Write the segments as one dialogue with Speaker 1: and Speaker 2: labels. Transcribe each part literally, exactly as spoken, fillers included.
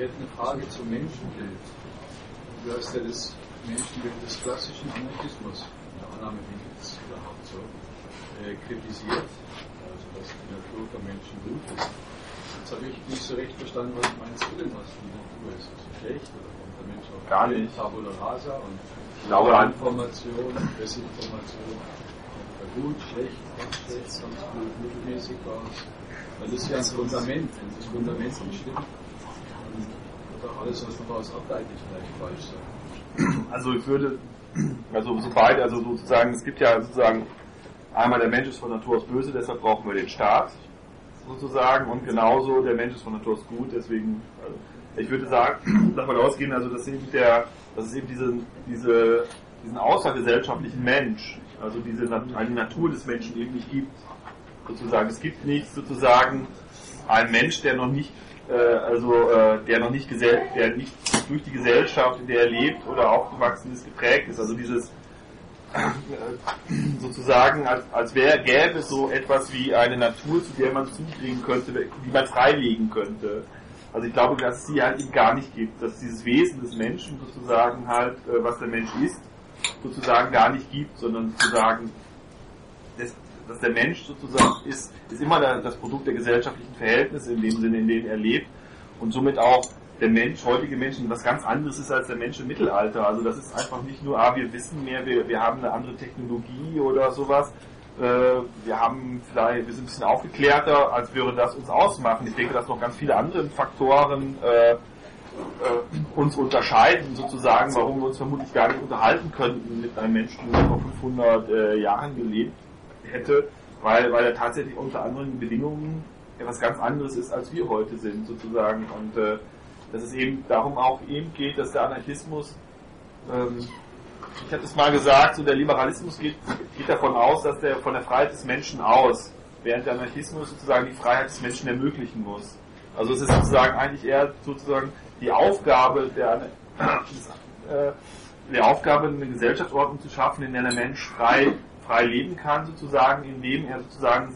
Speaker 1: Ich hätte eine Frage zum Menschenbild. Du hast ja das Menschenbild des klassischen Anarchismus, in der Annahme, wie es überhaupt so, äh, kritisiert, also dass die Natur für Menschen gut ist. Jetzt habe ich nicht so recht verstanden, was meinst du denn, was die Natur ist? Ist sie schlecht oder kommt der Mensch auf
Speaker 2: gar nicht
Speaker 1: Tabula Rasa und
Speaker 2: ich glaube,
Speaker 1: Information, Desinformation, gut, schlecht, ganz schlecht, ganz gut, mittelmäßig war es. Weil das ist ja ein Fundament, wenn das Fundament nicht stimmt, dann wird auch alles, was man daraus ableitet, vielleicht falsch sein.
Speaker 2: Also ich würde, also so beide, also sozusagen, es gibt ja sozusagen, einmal der Mensch ist von Natur aus böse, deshalb brauchen wir den Staat, sozusagen, und genauso der Mensch ist von Natur aus gut, deswegen, also ich würde sagen, davon ausgehen, also dass eben der, dass es eben diesen, diese, diesen außergesellschaftlichen Mensch, also diese eine Natur des Menschen eben nicht gibt, sozusagen. Es gibt nicht sozusagen einen Mensch, der noch nicht, äh, also äh, der noch nicht gesell, der nicht durch die Gesellschaft, in der er lebt oder aufgewachsen ist, geprägt ist. Also dieses äh, sozusagen, als, als wäre, gäbe es so etwas wie eine Natur, zu der man zudringen könnte, die man freilegen könnte. Also ich glaube, dass es sie halt eben gar nicht gibt, dass dieses Wesen des Menschen sozusagen halt, äh, was der Mensch ist, sozusagen gar nicht gibt, sondern sozusagen, dass, dass der Mensch sozusagen ist, ist immer das Produkt der gesellschaftlichen Verhältnisse in dem Sinne, in denen er lebt, und somit auch der Mensch, heutige Menschen, was ganz anderes ist als der Mensch im Mittelalter. Also das ist einfach nicht nur, ah, wir wissen mehr, wir, wir haben eine andere Technologie oder sowas, äh, wir haben vielleicht, wir sind ein bisschen aufgeklärter, als würde das uns ausmachen. Ich denke, dass noch ganz viele andere Faktoren äh, Äh, uns unterscheiden, sozusagen, warum wir uns vermutlich gar nicht unterhalten könnten mit einem Menschen, der vor fünfhundert äh, Jahren gelebt hätte, weil, weil er tatsächlich unter anderen Bedingungen etwas ganz anderes ist, als wir heute sind, sozusagen. Und äh, dass es eben darum auch eben geht, dass der Anarchismus, ähm, ich hatte es mal gesagt, so der Liberalismus geht, geht davon aus, dass der von der Freiheit des Menschen aus, während der Anarchismus sozusagen die Freiheit des Menschen ermöglichen muss. Also es ist sozusagen eigentlich eher sozusagen die Aufgabe der, äh, der Aufgabe, eine Gesellschaftsordnung zu schaffen, in der der Mensch frei, frei leben kann, sozusagen, indem er sozusagen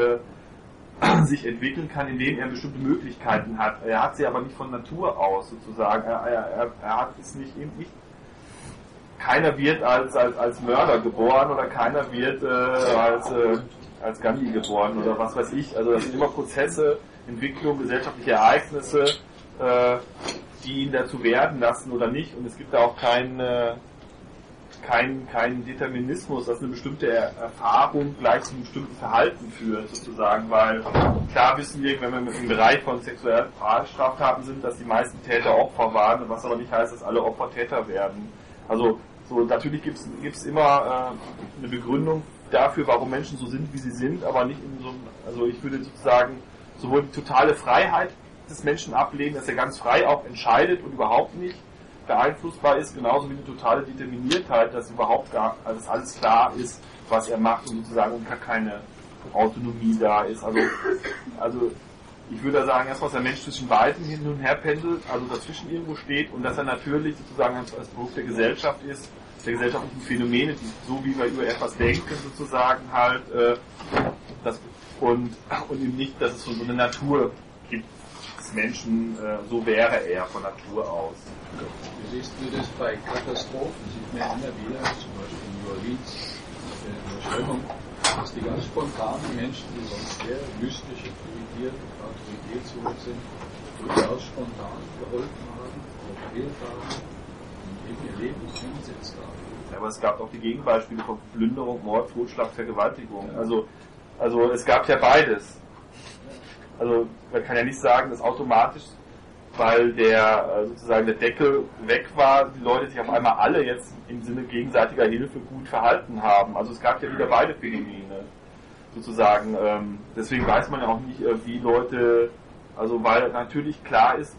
Speaker 2: äh, sich entwickeln kann, indem er bestimmte Möglichkeiten hat. Er hat sie aber nicht von Natur aus, sozusagen. Er, er, er hat es nicht, eben nicht. Keiner wird als, als, als Mörder geboren oder keiner wird äh, als, äh, als Gandhi geboren oder was weiß ich. Also das sind immer Prozesse, Entwicklung, gesellschaftliche Ereignisse, äh, die ihn dazu werden lassen oder nicht. Und es gibt da auch keinen äh, kein, kein Determinismus, dass eine bestimmte er- Erfahrung gleich zu einem bestimmten Verhalten führt, sozusagen. Weil klar wissen wir, wenn wir im Bereich von sexuellen Straftaten sind, dass die meisten Täter Opfer waren, was aber nicht heißt, dass alle Opfer Täter werden. Also so natürlich gibt es immer äh, eine Begründung dafür, warum Menschen so sind, wie sie sind, aber nicht in so einem, also ich würde sozusagen sowohl die totale Freiheit des Menschen ablehnen, dass er ganz frei auch entscheidet und überhaupt nicht beeinflussbar ist, genauso wie eine totale Determiniertheit, dass überhaupt gar, also dass alles klar ist, was er macht und sozusagen und gar keine Autonomie da ist. Also, also ich würde sagen, erstmal, dass der Mensch zwischen beiden hin und her pendelt, also dazwischen irgendwo steht und dass er natürlich sozusagen als, als Produkt der Gesellschaft ist, der gesellschaftlichen Phänomene, die, so wie wir über etwas denken, sozusagen halt, äh, das, und, und eben nicht, dass es so eine Natur gibt des Menschen, äh, so wäre er von Natur aus.
Speaker 1: Wie siehst du das bei Katastrophen? Sieht man immer wieder, zum Beispiel in New Orleans, in der Überschwemmung, dass die ganz spontanen Menschen, die sonst sehr mystisch privilegiert und Autorität zurück sind, durchaus spontan geholfen haben, kooperiert haben und eben ihr Leben eingesetzt haben.
Speaker 2: Ja, aber es gab auch die Gegenbeispiele von Plünderung, Mord, Totschlag, Vergewaltigung. Also, also es gab ja beides. Also man kann ja nicht sagen, dass automatisch, weil der sozusagen der Deckel weg war, die Leute sich auf einmal alle jetzt im Sinne gegenseitiger Hilfe gut verhalten haben. Also es gab ja wieder beide Phänomene sozusagen. Deswegen weiß man ja auch nicht, wie Leute, also weil natürlich klar ist,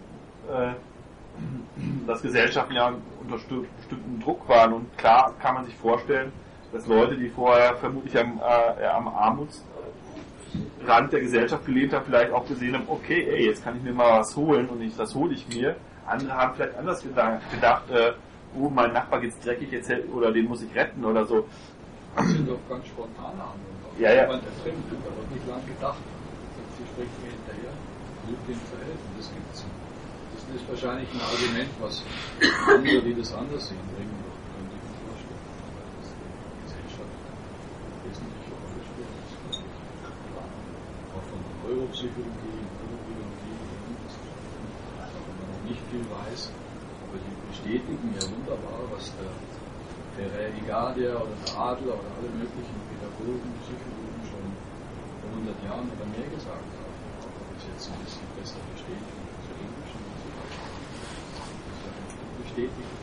Speaker 2: dass Gesellschaften ja unter bestimmten Druck waren und klar kann man sich vorstellen, dass Leute, die vorher vermutlich am, äh, am Armutsrand der Gesellschaft gelebt haben, vielleicht auch gesehen haben, okay, ey, jetzt kann ich mir mal was holen und ich, das hole ich mir. Andere haben vielleicht anders gedacht, gedacht äh, oh, mein Nachbar geht's dreckig, jetzt, oder den muss ich retten oder so.
Speaker 1: Das sind doch ganz spontane Handlungen.
Speaker 2: Ja, ja.
Speaker 1: Man ertrinkt, da wird nicht lang gedacht. Sie spricht mir hinterher, hilft ihm zu helfen, das gibt's. Das ist ist wahrscheinlich ein Argument, was andere, die das anders sehen, bringen doch können sich vorstellen, weil das die Gesellschaft wesentliche Rolle spielt. Auch von der Neuropsychologie, Neurobiologie, auch wenn man noch nicht viel weiß, aber die bestätigen ja wunderbar, was der der Igadier oder der Adler oder alle möglichen Pädagogen, Psychologen schon vor hundert Jahren oder mehr gesagt haben, auch ob es jetzt ein bisschen besser versteht zu Englisch und so weiter. Das ist ja bestätigt.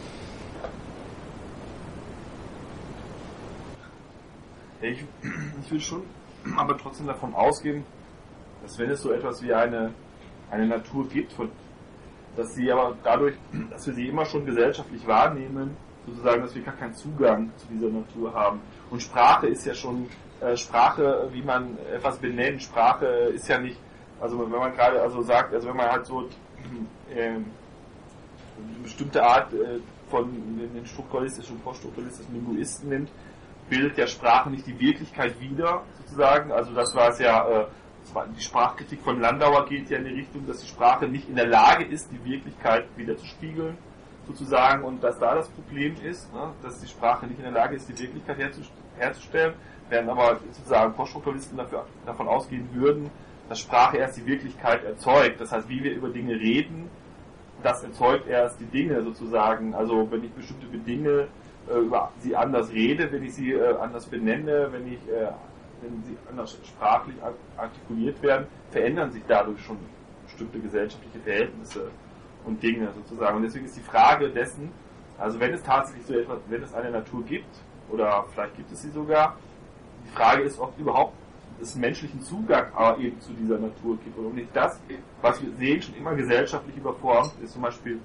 Speaker 2: Ich, ich will schon aber trotzdem davon ausgehen, dass wenn es so etwas wie eine, eine Natur gibt, dass sie aber dadurch, dass wir sie immer schon gesellschaftlich wahrnehmen, sozusagen, dass wir gar keinen Zugang zu dieser Natur haben. Und Sprache ist ja schon, äh, Sprache, wie man etwas benennt, Sprache ist ja nicht, also wenn man gerade also sagt, also wenn man halt so äh, eine bestimmte Art äh, von den strukturalistischen, poststrukturalistischen Linguisten nimmt, bildet ja Sprache nicht die Wirklichkeit wider, sozusagen. Also das war es ja, äh, die Sprachkritik von Landauer geht ja in die Richtung, dass die Sprache nicht in der Lage ist, die Wirklichkeit wiederzuspiegeln, sozusagen, und dass da das Problem ist, ne, dass die Sprache nicht in der Lage ist, die Wirklichkeit herzustellen, während aber sozusagen Poststrukturalisten dafür, davon ausgehen würden, dass Sprache erst die Wirklichkeit erzeugt. Das heißt, wie wir über Dinge reden, das erzeugt erst die Dinge sozusagen. Also wenn ich bestimmte Dinge äh, über sie anders rede, wenn ich sie äh, anders benenne, wenn ich äh, wenn sie anders sprachlich artikuliert werden, verändern sich dadurch schon bestimmte gesellschaftliche Verhältnisse und Dinge sozusagen. Und deswegen ist die Frage dessen, also wenn es tatsächlich so etwas, wenn es eine Natur gibt, oder vielleicht gibt es sie sogar, die Frage ist, ob überhaupt es menschlichen Zugang aber eben zu dieser Natur gibt. Und nicht das, was wir sehen, schon immer gesellschaftlich überformt ist, zum Beispiel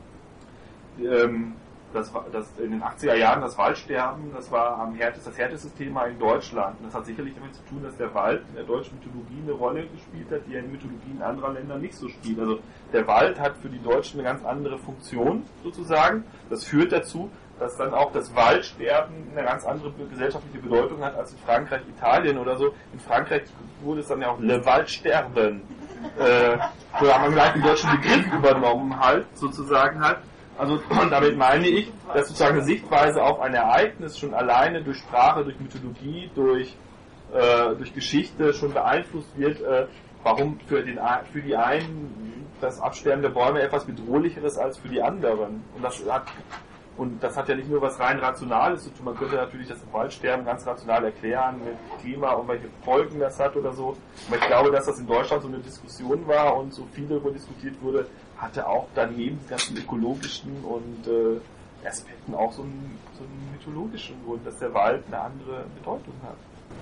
Speaker 2: ähm, das, das in den achtziger Jahren das Waldsterben, das war am härtesten, das härteste Thema in Deutschland. Und das hat sicherlich damit zu tun, dass der Wald in der deutschen Mythologie eine Rolle gespielt hat, die in Mythologien anderer Länder nicht so spielt. Also der Wald hat für die Deutschen eine ganz andere Funktion sozusagen. Das führt dazu, dass dann auch das Waldsterben eine ganz andere gesellschaftliche Bedeutung hat als in Frankreich, Italien oder so. In Frankreich wurde es dann ja auch Le Waldsterben. Äh, so haben wir gleich den deutschen Begriff übernommen halt, sozusagen halt. Also damit meine ich, dass sozusagen eine Sichtweise auf ein Ereignis schon alleine durch Sprache, durch Mythologie, durch, äh, durch Geschichte schon beeinflusst wird, äh, warum für, den, für die einen das Absterben der Bäume etwas Bedrohlicheres als für die anderen. Und das hat, und das hat ja nicht nur was rein Rationales zu tun, man könnte natürlich das Waldsterben ganz rational erklären mit Klima und welche Folgen das hat oder so. Aber ich glaube, dass das in Deutschland so eine Diskussion war und so viel darüber diskutiert wurde, hatte auch daneben die ganzen ökologischen und äh, Aspekten auch so einen, so einen mythologischen Grund, dass der Wald eine andere Bedeutung hat.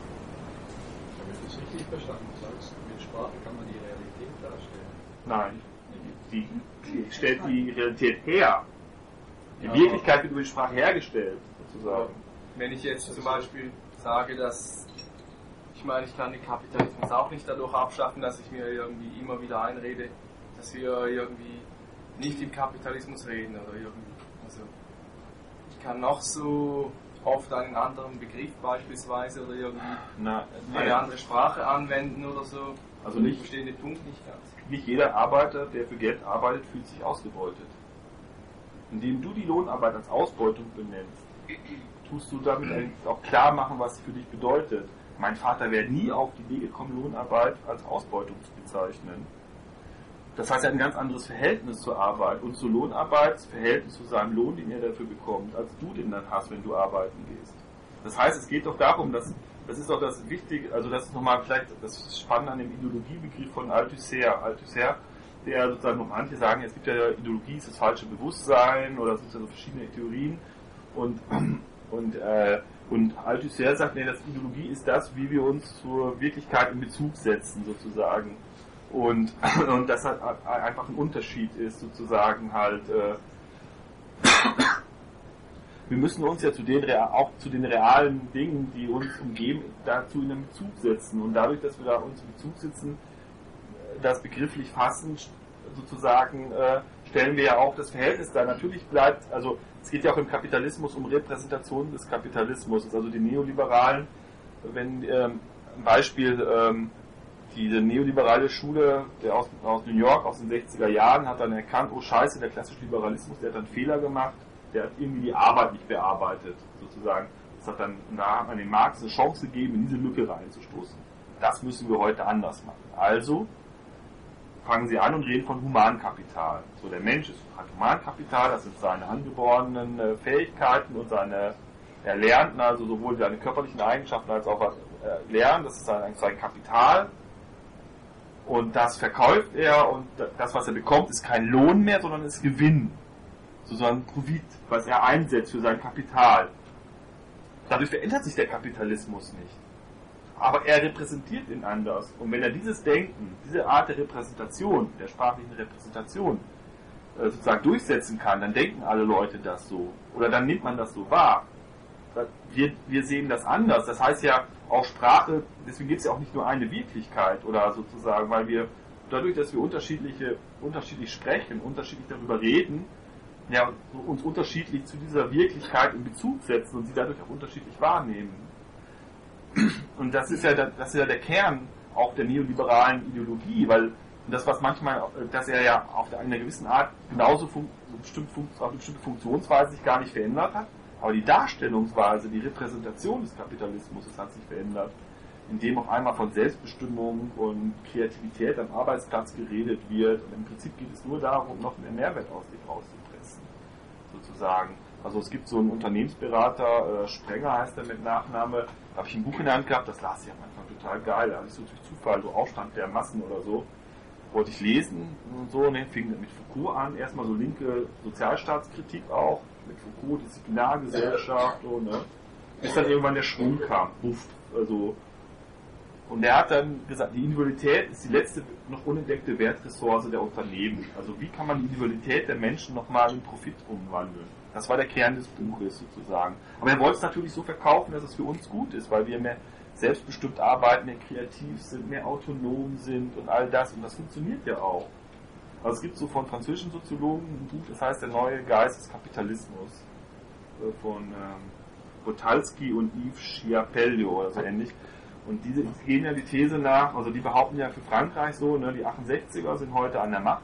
Speaker 1: Habe ich das richtig verstanden? Du sagst, mit Sprache kann man die Realität darstellen.
Speaker 2: Nein, die, die stellt die Realität her. Die ja, Wirklichkeit wird über die Sprache hergestellt, sozusagen.
Speaker 3: Wenn ich jetzt zum Beispiel sage, dass ich meine, ich kann den Kapitalismus auch nicht dadurch abschaffen, dass ich mir irgendwie immer wieder einrede, dass wir irgendwie nicht im Kapitalismus reden oder irgendwie. Also ich kann noch so oft einen anderen Begriff beispielsweise oder irgendwie
Speaker 2: Na,
Speaker 3: eine andere Sprache anwenden oder so.
Speaker 2: Also nicht,
Speaker 3: ich verstehe den Punkt nicht ganz.
Speaker 2: Nicht jeder Arbeiter, der für Geld arbeitet, fühlt sich ausgebeutet. Indem du die Lohnarbeit als Ausbeutung benennst, tust du damit auch klar machen, was sie für dich bedeutet. Mein Vater wäre nie auf die Idee gekommen, Lohnarbeit als Ausbeutung zu bezeichnen. Das heißt, er hat ein ganz anderes Verhältnis zur Arbeit und zur Lohnarbeit, das Verhältnis zu seinem Lohn, den er dafür bekommt, als du den dann hast, wenn du arbeiten gehst. Das heißt, es geht doch darum, dass, das ist doch das Wichtige, also das ist nochmal vielleicht das Spannende an dem Ideologiebegriff von Althusser. Althusser, der sozusagen, manche sagen, es gibt ja Ideologie, ist das falsche Bewusstsein oder es gibt ja so verschiedene Theorien und, und, äh, und Althusser sagt, nee, das Ideologie ist das, wie wir uns zur Wirklichkeit in Bezug setzen, sozusagen. Und, und das halt einfach ein Unterschied ist, sozusagen halt, äh, wir müssen uns ja zu den, auch zu den realen Dingen, die uns umgeben, dazu in einen Bezug setzen. Und dadurch, dass wir da uns in Bezug setzen, das begrifflich fassen, sozusagen, äh, stellen wir ja auch das Verhältnis da. Natürlich bleibt, also es geht ja auch im Kapitalismus um Repräsentation des Kapitalismus, also die Neoliberalen, wenn ähm, ein Beispiel, ähm, diese neoliberale Schule der aus, aus New York aus den sechziger Jahren hat dann erkannt, oh Scheiße, der klassische Liberalismus, der hat dann Fehler gemacht, der hat irgendwie die Arbeit nicht bearbeitet, sozusagen. Das hat dann, da hat man dem Marx eine Chance gegeben, in diese Lücke reinzustoßen. Das müssen wir heute anders machen. Also fangen Sie an und reden von Humankapital. So, der Mensch ist, hat Humankapital, das sind seine angeborenen äh, Fähigkeiten und seine erlernten, also sowohl seine körperlichen Eigenschaften als auch äh, Lernen, das ist sein, sein Kapital. Und das verkauft er und das, was er bekommt, ist kein Lohn mehr, sondern ist Gewinn. Sozusagen Profit, was er einsetzt für sein Kapital. Dadurch verändert sich der Kapitalismus nicht. Aber er repräsentiert ihn anders. Und wenn er dieses Denken, diese Art der Repräsentation, der sprachlichen Repräsentation, äh, sozusagen durchsetzen kann, dann denken alle Leute das so. Oder dann nimmt man das so wahr. Wir, wir sehen das anders. Das heißt ja, auch Sprache, deswegen gibt es ja auch nicht nur eine Wirklichkeit, oder sozusagen, weil wir dadurch, dass wir unterschiedliche, unterschiedlich sprechen, unterschiedlich darüber reden, ja, uns unterschiedlich zu dieser Wirklichkeit in Bezug setzen und sie dadurch auch unterschiedlich wahrnehmen. Und das ist ja der, das ist ja der Kern auch der neoliberalen Ideologie, weil das, was manchmal, dass er ja auf einer gewissen Art genauso fun- so bestimmt fun- auf eine bestimmte Funktionsweise sich gar nicht verändert hat, aber die Darstellungsweise, die Repräsentation des Kapitalismus, das hat sich verändert, indem auf einmal von Selbstbestimmung und Kreativität am Arbeitsplatz geredet wird. Und im Prinzip geht es nur darum, noch mehr Mehrwert aus sich rauszupressen, sozusagen. Also es gibt so einen Unternehmensberater, äh, Sprenger heißt er mit Nachname, da habe ich ein Buch in der Hand gehabt, das las ich am Anfang total geil, da habe ich so durch Zufall, so Aufstand der Massen oder so, wollte ich lesen und so, und dann fing mit Foucault an, erstmal so linke Sozialstaatskritik auch, mit Foucault, Disziplinargesellschaft, so, ne? Bis dann irgendwann der Schwung kam, Buff, also, und er hat dann gesagt, die Individualität ist die letzte noch unentdeckte Wertressource der Unternehmen. Also wie kann man die Individualität der Menschen nochmal in Profit umwandeln? Das war der Kern des Buches sozusagen. Aber er wollte es natürlich so verkaufen, dass es für uns gut ist, weil wir mehr selbstbestimmt arbeiten, mehr kreativ sind, mehr autonom sind und all das. Und das funktioniert ja auch. Also es gibt so von französischen Soziologen ein Buch, das heißt Der neue Geist des Kapitalismus, von ähm, Botalski und Yves Schiapello oder so ähnlich. Und diese gehen ja die These nach, also die behaupten ja für Frankreich so, ne, die achtundsechziger sind heute an der Macht.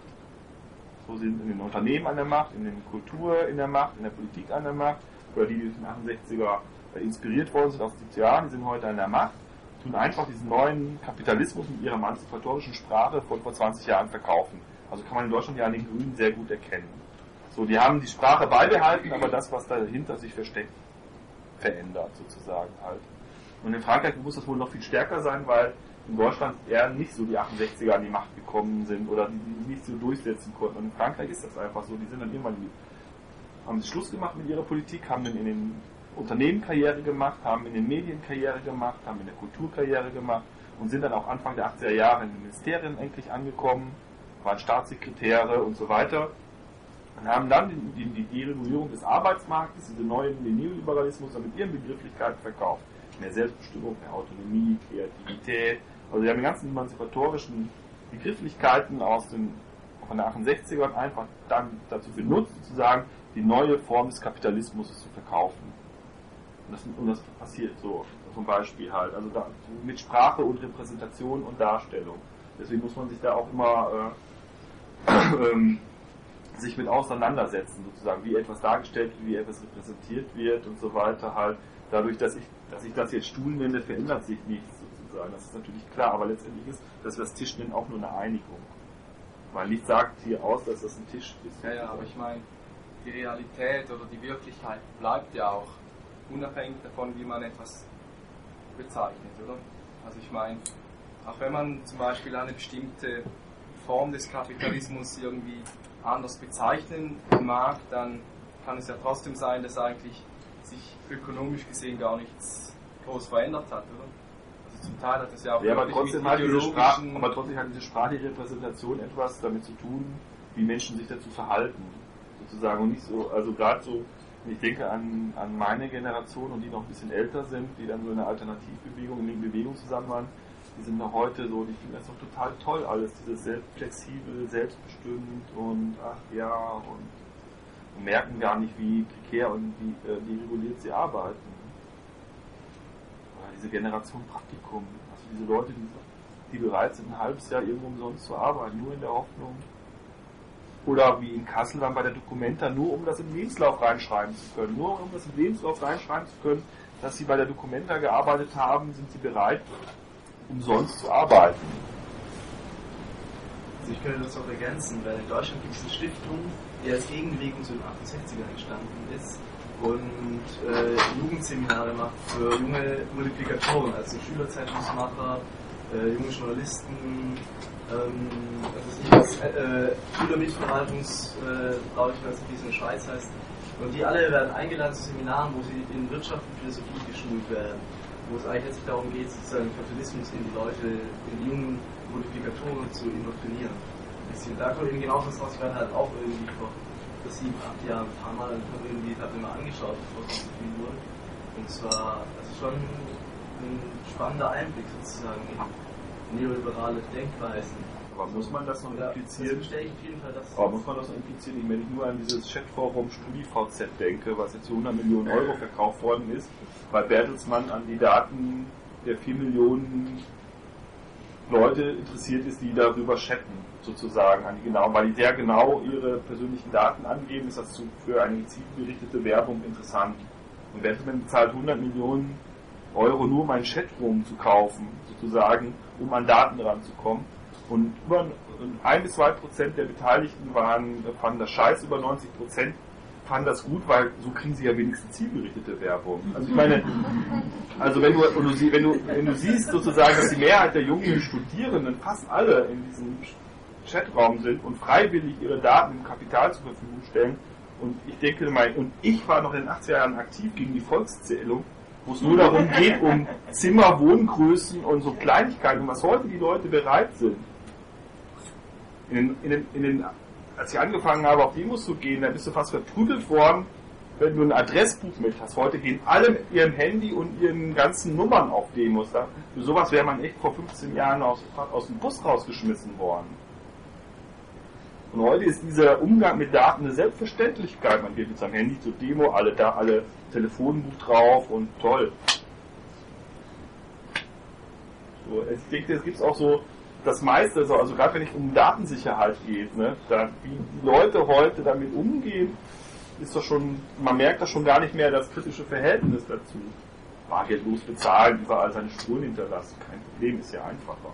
Speaker 2: So sind in den Unternehmen an der Macht, in der Kultur in der Macht, in der Politik an der Macht. Oder die, die in den achtundsechziger inspiriert worden sind aus den siebziger Jahren, die sind heute an der Macht. Tun einfach diesen neuen Kapitalismus mit ihrer emanzipatorischen Sprache von vor zwanzig Jahren verkaufen. Also kann man in Deutschland ja an den Grünen sehr gut erkennen. So, die haben die Sprache beibehalten, aber das, was dahinter sich versteckt, verändert sozusagen halt. Und in Frankreich muss das wohl noch viel stärker sein, weil in Deutschland eher nicht so die achtundsechziger an die Macht gekommen sind oder die, die nicht so durchsetzen konnten. Und in Frankreich ist das einfach so. Die sind dann irgendwann, die, haben sie Schluss gemacht mit ihrer Politik, haben dann in den Unternehmen Karriere gemacht, haben in den Medien Karriere gemacht, haben in der Kultur Karriere gemacht und sind dann auch Anfang der achtziger Jahre in den Ministerien endlich angekommen, waren Staatssekretäre und so weiter. Und haben dann die, die, die Regulierung des Arbeitsmarktes, diese neuen, den Neoliberalismus, dann mit ihren Begrifflichkeiten verkauft. Mehr Selbstbestimmung, mehr Autonomie, Kreativität. Also die haben die ganzen emanzipatorischen Begrifflichkeiten aus den, von der achtundsechziger einfach dann dazu benutzt, sozusagen die neue Form des Kapitalismus zu verkaufen. Und das, und das passiert so, zum Beispiel halt, also da, mit Sprache und Repräsentation und Darstellung. Deswegen muss man sich da auch immer äh, ähm, sich mit auseinandersetzen, sozusagen, wie etwas dargestellt wird, wie etwas repräsentiert wird und so weiter halt. Dadurch, dass ich, dass ich das jetzt Stuhl nenne, verändert sich nichts sozusagen. Das ist natürlich klar, aber letztendlich ist, dass wir das Tisch nennen, auch nur eine Einigung. Weil nichts sagt hier aus, dass das ein Tisch ist.
Speaker 3: Ja, ja, aber ich meine, die Realität oder die Wirklichkeit bleibt ja auch unabhängig davon, wie man etwas bezeichnet, oder? Also ich meine, auch wenn man zum Beispiel eine bestimmte Form des Kapitalismus irgendwie anders bezeichnen mag, dann kann es ja trotzdem sein, dass eigentlich sich ökonomisch gesehen gar nichts groß verändert hat, oder? Also zum Teil hat es ja auch
Speaker 2: ja, aber trotzdem hat diese Sprache, aber trotzdem hat diese sprachliche Repräsentation etwas damit zu tun, wie Menschen sich dazu verhalten, sozusagen, und nicht so, also gerade so, ich denke an, an meine Generation und die noch ein bisschen älter sind, die dann so in einer Alternativbewegung, in der Bewegung zusammen waren, die sind noch heute so, die finden das doch total toll alles, dieses selbst flexibel, selbstbestimmt und ach ja, und und merken gar nicht, wie prekär und wie, äh, wie reguliert sie arbeiten. Oder diese Generation Praktikum, also diese Leute, die, die bereit sind, ein halbes Jahr irgendwo umsonst zu arbeiten, nur in der Hoffnung. Oder wie in Kassel dann bei der Documenta, nur um das im Lebenslauf reinschreiben zu können. Nur um das im Lebenslauf reinschreiben zu können, dass sie bei der Documenta gearbeitet haben, sind sie bereit, umsonst zu arbeiten.
Speaker 4: Also ich könnte das auch ergänzen, weil in Deutschland gibt es eine Stiftung, die als Gegenbewegung zu den achtundsechzigern entstanden ist und äh, Jugendseminare macht für junge Multiplikatoren, also Schülerzeitungsmacher, äh, junge Journalisten, ähm, also ich als äh, Schülermitverwaltungs, äh, glaube ich, weiß nicht, wie es in der Schweiz heißt. Und die alle werden eingeladen zu Seminaren, wo sie in Wirtschaft und Philosophie geschult werden, wo es eigentlich jetzt darum geht, sozusagen Kapitalismus in die Leute, in die jungen Multiplikatoren zu indoktrinieren. Da kommt eben genau das raus, ich werde halt auch irgendwie vor sieben, acht Jahren ein paar Mal irgendwie, ich habe mir mal angeschaut, bevor es so viel wurde. Und zwar, also schon ein spannender Einblick sozusagen in neoliberale Denkweisen.
Speaker 2: Aber muss man das noch implizieren?
Speaker 4: Das ich auf jeden Fall das.
Speaker 2: Aber muss man das noch implizieren? Ich, wenn ich nur an dieses Chatforum StudiVZ denke, was jetzt für hundert Millionen Euro verkauft worden ist, weil Bertelsmann an die Daten der vier Millionen Leute interessiert ist, die darüber chatten, sozusagen, an die genau, weil die sehr genau ihre persönlichen Daten angeben, ist das für eine zielgerichtete Werbung interessant. Und Bertelsmann bezahlt hundert Millionen Euro nur um ein Chatroom zu kaufen, sozusagen, um an Daten ranzukommen. Und über ein bis zwei Prozent der Beteiligten waren, fanden das scheiße, über neunzig Prozent fanden das gut, weil so kriegen sie ja wenigstens zielgerichtete Werbung. Also ich meine, also wenn du, wenn du, wenn du, wenn du siehst sozusagen, dass die Mehrheit der jungen Studierenden fast alle in diesem Chatraum sind und freiwillig ihre Daten im Kapital zur Verfügung stellen, und ich denke mal, und ich war noch in den achtziger Jahren aktiv gegen die Volkszählung, wo es nur darum geht, um Zimmer, Wohngrößen und so Kleinigkeiten, was heute die Leute bereit sind. In den, in den, in den, als ich angefangen habe, auf Demos zu gehen, da bist du fast verprügelt worden, wenn du ein Adressbuch mit hast. Heute gehen alle mit ihrem Handy und ihren ganzen Nummern auf Demos. Da. Für sowas wäre man echt vor fünfzehn Jahren aus, aus dem Bus rausgeschmissen worden. Und heute ist dieser Umgang mit Daten eine Selbstverständlichkeit. Man geht mit seinem Handy zur Demo, alle da, alle Telefonbuch drauf und toll. So, ich denke, es gibt auch so das meiste, also, also gerade wenn es um Datensicherheit geht, ne, da, wie die Leute heute damit umgehen, ist doch schon, man merkt da schon gar nicht mehr das kritische Verhältnis dazu. Bargeldlos bezahlen, überall seine Spuren hinterlassen, kein Problem, ist ja einfacher.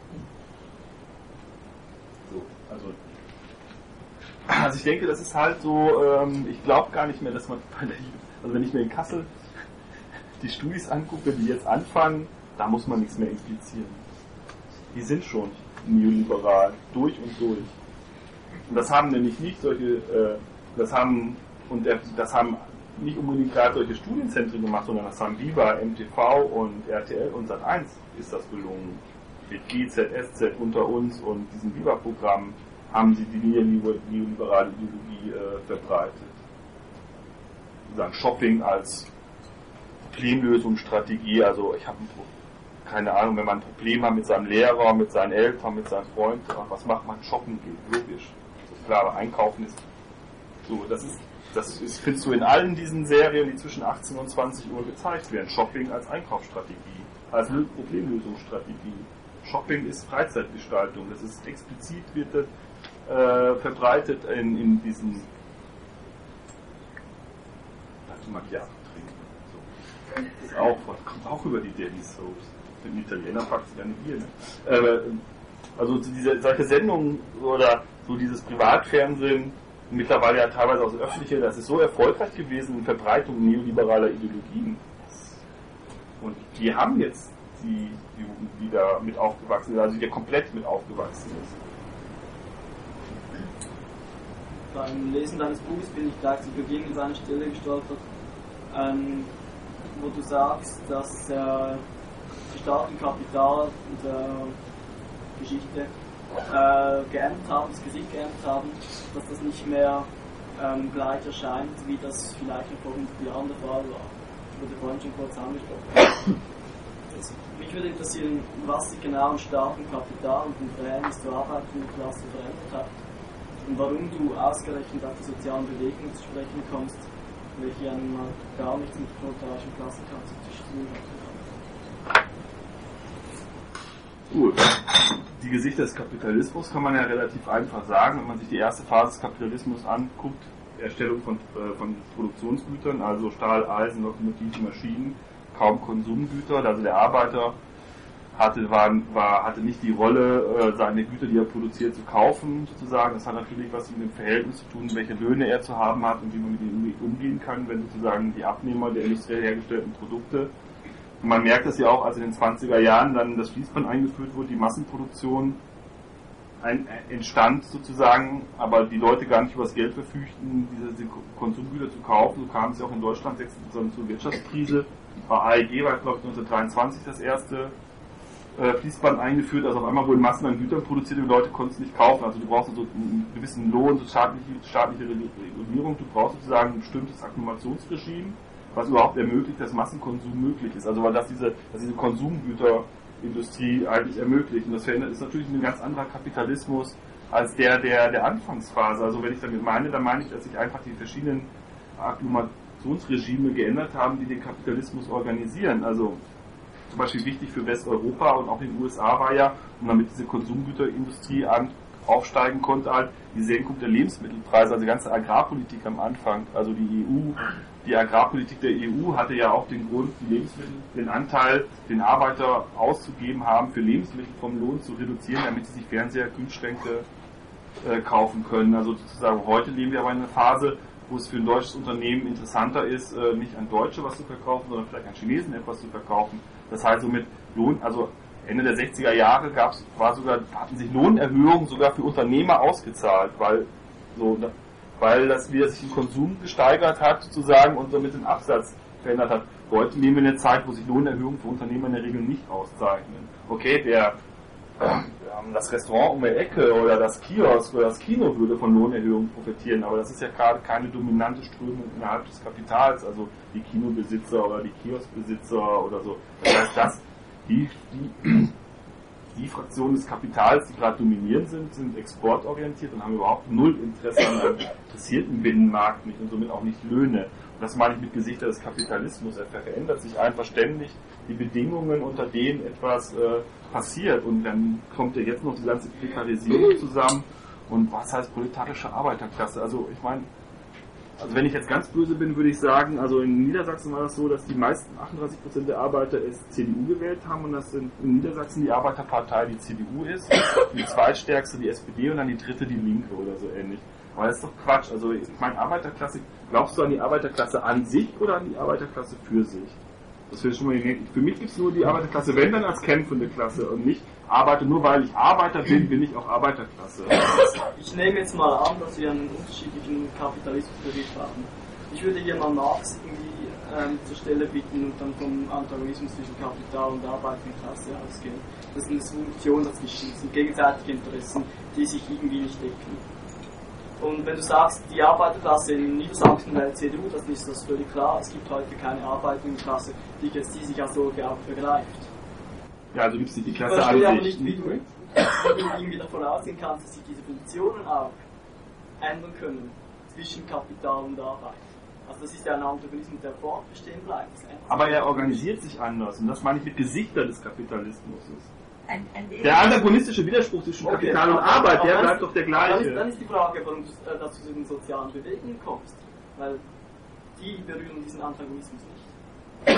Speaker 2: So, also Also ich denke, das ist halt so, ähm, ich glaube gar nicht mehr, dass man, also wenn ich mir in Kassel die Studis angucke, die jetzt anfangen, da muss man nichts mehr implizieren. Die sind schon neoliberal, durch und durch. Und das haben nämlich nicht solche, äh, das haben, und das haben nicht unbedingt gerade solche Studienzentren gemacht, sondern das haben Viva, M T V und R T L und Sat eins ist das gelungen. Mit G Z, S Z unter uns und diesem Viva-Programm haben sie die neoliberale Ideologie äh, verbreitet. Sagen Shopping als Problemlösungsstrategie, also ich habe keine Ahnung, wenn man ein Problem hat mit seinem Lehrer, mit seinen Eltern, mit seinen Freunden, was macht man? Shoppen geht, logisch. Das ist klar, aber Einkaufen ist so, das ist, das ist, findest du in allen diesen Serien, die zwischen achtzehn und zwanzig Uhr gezeigt werden. Shopping als Einkaufsstrategie, als Problemlösungsstrategie. Shopping ist Freizeitgestaltung, das ist explizit, wird das äh, verbreitet in, in diesen Latte Macchiato trinken. So. Das ist auch, kommt auch über die Daily Soaps. Für den Italiener packt es ja nicht Bier. Ne? Äh, also diese, solche Sendungen oder so dieses Privatfernsehen, mittlerweile ja teilweise auch das Öffentliche, das ist so erfolgreich gewesen in Verbreitung neoliberaler Ideologien. Und die haben jetzt die Jugend, die da mit aufgewachsen ist, also die komplett mit aufgewachsen ist.
Speaker 5: Beim Lesen deines Buches bin ich gleich zu Beginn in seine Stelle gestolpert, ähm, wo du sagst, dass äh, die Staat und Kapital in der Geschichte äh, geändert haben, das Gesicht geändert haben, dass das nicht mehr ähm, gleich erscheint, wie das vielleicht noch vor hundert Jahren der Fall war. Ich wurde vorhin schon kurz angesprochen. Jetzt, mich würde interessieren, was sich genau an Staat und Kapital und im Verhältnis zur arbeitenden Klasse verändert hat und warum du ausgerechnet auf die sozialen Bewegungen zu sprechen kommst, welche ja nun mal gar nichts mit proletarischen Klassenkampf zu tun haben.
Speaker 2: Gut. Die Gesichter des Kapitalismus kann man ja relativ einfach sagen, wenn man sich die erste Phase des Kapitalismus anguckt, Erstellung von, äh, von Produktionsgütern, also Stahl, Eisen, Lokomotiven, Maschinen, kaum Konsumgüter, also der Arbeiter hatte, war, war, hatte nicht die Rolle, äh, seine Güter, die er produziert, zu kaufen, sozusagen. Das hat natürlich was mit dem Verhältnis zu tun, welche Löhne er zu haben hat und wie man mit ihnen umgehen kann, wenn sozusagen die Abnehmer der industriell hergestellten Produkte. Und man merkt das ja auch, als in den zwanziger Jahren dann das Fließband eingeführt wurde, die Massenproduktion ein, entstand sozusagen, aber die Leute gar nicht über das Geld verfügten, diese, diese Konsumgüter zu kaufen. So kam es ja auch in Deutschland zur Wirtschaftskrise. Bei A E G war, glaube ich, neunzehnhundertdreiundzwanzig das erste äh, Fließband eingeführt. Also auf einmal wurden Massen an Gütern produziert und die Leute konnten es nicht kaufen. Also du brauchst so einen gewissen Lohn, so staatliche, staatliche Regulierung. Du brauchst sozusagen ein bestimmtes Akkumulationsregime, was überhaupt ermöglicht, dass Massenkonsum möglich ist. Also weil das diese, dass diese Konsumgüterindustrie eigentlich ermöglicht. Und das ist natürlich ein ganz anderer Kapitalismus als der, der der Anfangsphase. Also wenn ich damit meine, dann meine ich, dass sich einfach die verschiedenen Akkumulationsregime geändert haben, die den Kapitalismus organisieren. Also zum Beispiel wichtig für Westeuropa und auch in den U S A war ja, und damit diese Konsumgüterindustrie an aufsteigen konnte, halt die Senkung der Lebensmittelpreise, also die ganze Agrarpolitik am Anfang, also die E U, die Agrarpolitik der E U hatte ja auch den Grund, die Lebensmittel, den Anteil, den Arbeiter auszugeben haben, für Lebensmittel vom Lohn zu reduzieren, damit sie sich Fernseher, Kühlschränke äh, kaufen können. Also sozusagen heute leben wir aber in einer Phase, wo es für ein deutsches Unternehmen interessanter ist, äh, nicht an Deutsche was zu verkaufen, sondern vielleicht an Chinesen etwas zu verkaufen. Das heißt, somit Lohn, also Ende der sechziger Jahre gab's, war sogar, hatten sich Lohnerhöhungen sogar für Unternehmer ausgezahlt, weil, so, weil das wieder sich im Konsum gesteigert hat, sozusagen, und somit den Absatz verändert hat. Heute leben wir in einer Zeit, wo sich Lohnerhöhungen für Unternehmer in der Regel nicht auszeichnen. Okay, der, äh, das Restaurant um die Ecke oder das Kiosk oder das Kino würde von Lohnerhöhungen profitieren, aber das ist ja gerade keine dominante Strömung innerhalb des Kapitals, also die Kinobesitzer oder die Kioskbesitzer oder so. Das heißt, das Die, die, die Fraktionen des Kapitals, die gerade dominierend sind, sind exportorientiert und haben überhaupt null Interesse an einem interessierten Binnenmarkt nicht und somit auch nicht Löhne. Und das meine ich mit Gesichter des Kapitalismus. Er verändert sich einfach ständig die Bedingungen, unter denen etwas äh, passiert. Und dann kommt ja jetzt noch die ganze Prekarisierung zusammen. Und was heißt proletarische Arbeiterklasse? Also ich meine, also wenn ich jetzt ganz böse bin, würde ich sagen, also in Niedersachsen war das so, dass die meisten achtunddreißig Prozent der Arbeiter es C D U gewählt haben und dass in Niedersachsen die Arbeiterpartei die C D U ist, die zweitstärkste die S P D und dann die dritte die Linke oder so ähnlich. Aber das ist doch Quatsch. Also ich meine, Arbeiterklasse, glaubst du an die Arbeiterklasse an sich oder an die Arbeiterklasse für sich? Das will ich schon mal denken. Für mich gibt es nur die Arbeiterklasse, wenn dann als kämpfende Klasse und nicht arbeite, nur weil ich Arbeiter bin, bin ich auch Arbeiterklasse.
Speaker 5: Ich nehme jetzt mal an, dass wir einen unterschiedlichen Kapitalismusbegriff haben. Ich würde hier mal Marx irgendwie ähm, zur Stelle bitten und dann vom Antagonismus zwischen Kapital und arbeitenden Klasse ausgehen. Das ist eine Funktion dazwischen, das sind gegenseitige Interessen, die sich irgendwie nicht decken. Und wenn du sagst, die Arbeiterklasse in Niedersachsen wählt C D U, dann ist das völlig klar. Es gibt heute keine Arbeiterklasse, die jetzt die sich also vergreift.
Speaker 2: Ja, also gibt es nicht die Klasse
Speaker 5: an sich. Ich verstehe aber nicht, wie du, wie du irgendwie davon ausgehen kannst, dass sich diese Funktionen auch ändern können zwischen Kapital und Arbeit. Also das ist ja ein Antagonismus, der fortbestehen bleibt.
Speaker 2: Aber er organisiert sich anders und das meine ich mit Gesichter des Kapitalismus.
Speaker 6: Ein, ein
Speaker 2: der antagonistische Widerspruch zwischen okay, Kapital und Arbeit, der bleibt doch der gleiche.
Speaker 5: Dann ist, dann ist die Frage, warum du, äh, dass du zu den sozialen Bewegungen kommst. Weil die berühren diesen Antagonismus nicht.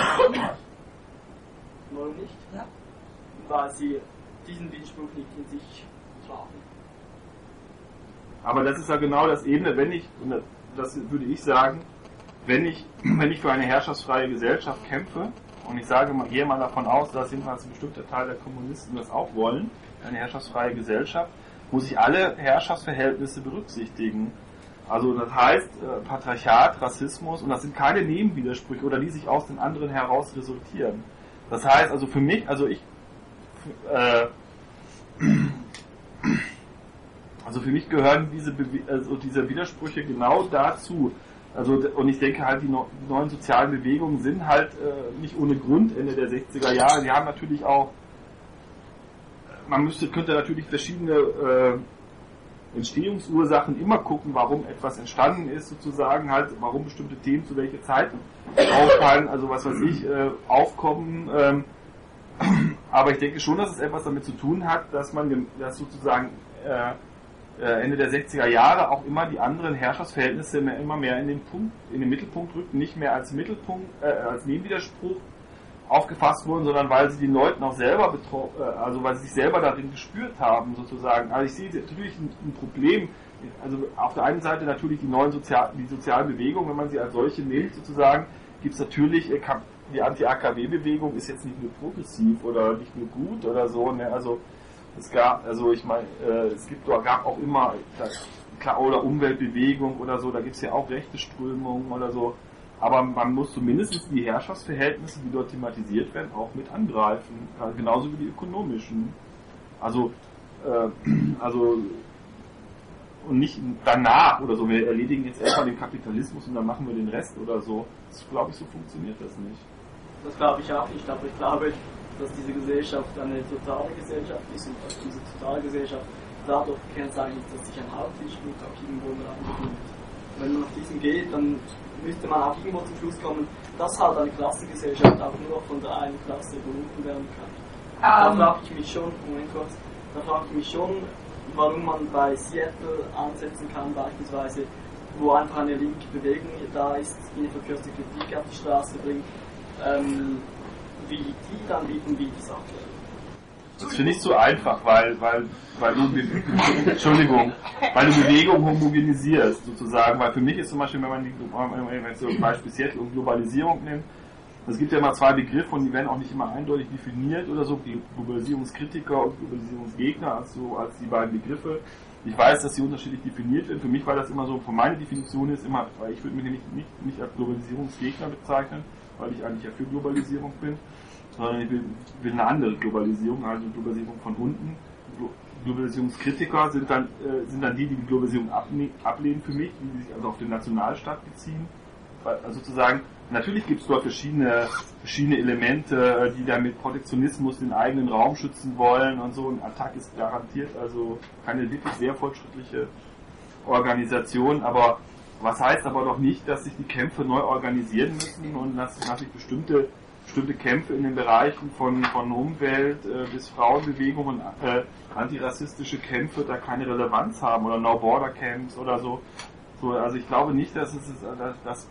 Speaker 5: Warum nicht?
Speaker 6: Ja.
Speaker 5: Weil sie diesen Widerspruch nicht in sich tragen.
Speaker 2: Aber das ist ja genau das Ebene, wenn ich, das würde ich sagen, wenn ich, wenn ich für eine herrschaftsfreie Gesellschaft kämpfe, und ich sage mal, gehe mal davon aus, dass jedenfalls ein bestimmter Teil der Kommunisten das auch wollen, eine herrschaftsfreie Gesellschaft, muss ich alle Herrschaftsverhältnisse berücksichtigen. Also das heißt, äh, Patriarchat, Rassismus, und das sind keine Nebenwidersprüche oder die sich aus den anderen heraus resultieren. Das heißt also für mich, also ich, äh, also für mich gehören diese, also diese Widersprüche genau dazu. Also, und ich denke halt, die neuen sozialen Bewegungen sind halt äh, nicht ohne Grund Ende der sechziger Jahre. Die haben natürlich auch, man müsste, könnte natürlich verschiedene äh, Entstehungsursachen immer gucken, warum etwas entstanden ist, sozusagen halt, warum bestimmte Themen zu welcher Zeit auffallen, also was weiß ich, äh, aufkommen. Ähm, aber ich denke schon, dass es etwas damit zu tun hat, dass man dass sozusagen äh, Ende der sechziger Jahre auch immer die anderen Herrschaftsverhältnisse mehr, immer mehr in den Punkt, in den Mittelpunkt rückten, nicht mehr als Mittelpunkt, äh, als Nebenwiderspruch aufgefasst wurden, sondern weil sie den Leuten auch selber betro- äh, also weil sie sich selber darin gespürt haben, sozusagen. Also ich sehe natürlich ein, ein Problem, also auf der einen Seite natürlich die neuen Sozial- die sozialen Bewegungen, wenn man sie als solche nimmt, sozusagen, gibt es natürlich, äh, die Anti-A K W-Bewegung ist jetzt nicht nur progressiv oder nicht nur gut oder so, ne, also es gab, also ich meine, äh, es gibt, gab auch immer, klar, oder Umweltbewegung oder so, da gibt es ja auch rechte Strömungen oder so, aber man muss zumindest die Herrschaftsverhältnisse, die dort thematisiert werden, auch mit angreifen, genauso wie die ökonomischen. Also, äh, also, und nicht danach oder so, wir erledigen jetzt erstmal den Kapitalismus und dann machen wir den Rest oder so. Das glaube ich, so funktioniert das nicht.
Speaker 5: Das glaube ich auch nicht, aber ich glaube, dass diese Gesellschaft eine totale Gesellschaft ist und dass diese totale Gesellschaft dadurch kennzeichnet, dass sich ein Hauptwiderspruch auch irgendwo befindet. Wenn man auf diesen geht, dann müsste man auch irgendwo zum Schluss kommen, dass halt eine Klassengesellschaft auch nur von der einen Klasse überwunden werden kann. Um. Da frage ich mich schon, Moment kurz, da frage ich mich schon, warum man bei Seattle ansetzen kann, beispielsweise, wo einfach eine linke Bewegung da ist, die eine verkürzte Kritik auf die Straße bringt, ähm, wie die dann bieten, wie die Sache.
Speaker 2: Das finde ich zu einfach, weil, weil, weil du, Entschuldigung, weil du Bewegung homogenisierst, sozusagen, weil für mich ist zum Beispiel, wenn man die, wenn man zum Beispiel Seattle und Globalisierung nimmt, es gibt ja immer zwei Begriffe und die werden auch nicht immer eindeutig definiert oder so, Globalisierungskritiker und Globalisierungsgegner als, so, als die beiden Begriffe. Ich weiß, dass sie unterschiedlich definiert werden. Für mich war das immer so, von meiner Definition ist immer, weil ich würde mich nicht, nicht, nicht als Globalisierungsgegner bezeichnen, weil ich eigentlich ja für Globalisierung bin, sondern ich will, will eine andere Globalisierung, also Globalisierung von unten. Globalisierungskritiker sind dann, äh, sind dann die, die die Globalisierung ablehnen für mich, die sich also auf den Nationalstaat beziehen. Also sozusagen, natürlich gibt es dort verschiedene, verschiedene Elemente, die dann mit Protektionismus den eigenen Raum schützen wollen und so. Ein Attac ist garantiert also keine wirklich sehr fortschrittliche Organisation, aber was heißt aber doch nicht, dass sich die Kämpfe neu organisieren müssen und dass, dass sich bestimmte, bestimmte Kämpfe in den Bereichen von, von Umwelt äh, bis Frauenbewegung und äh, antirassistische Kämpfe da keine Relevanz haben oder No-Border-Camps oder so. so. Also ich glaube nicht, dass es ist, dass, dass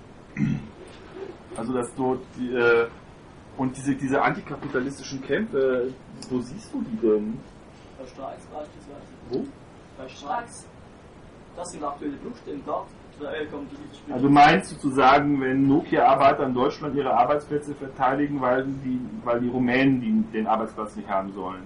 Speaker 2: also dass so die, äh, und diese, diese antikapitalistischen Kämpfe, wo siehst du die denn?
Speaker 5: Bei Streiks beispielsweise.
Speaker 2: Wo?
Speaker 5: Bei Streiks. Das sind aktuelle Bruchstellen dort.
Speaker 2: Also meinst du zu sagen, wenn Nokia-Arbeiter in Deutschland ihre Arbeitsplätze verteidigen, weil die, weil die Rumänen die, den Arbeitsplatz nicht haben sollen?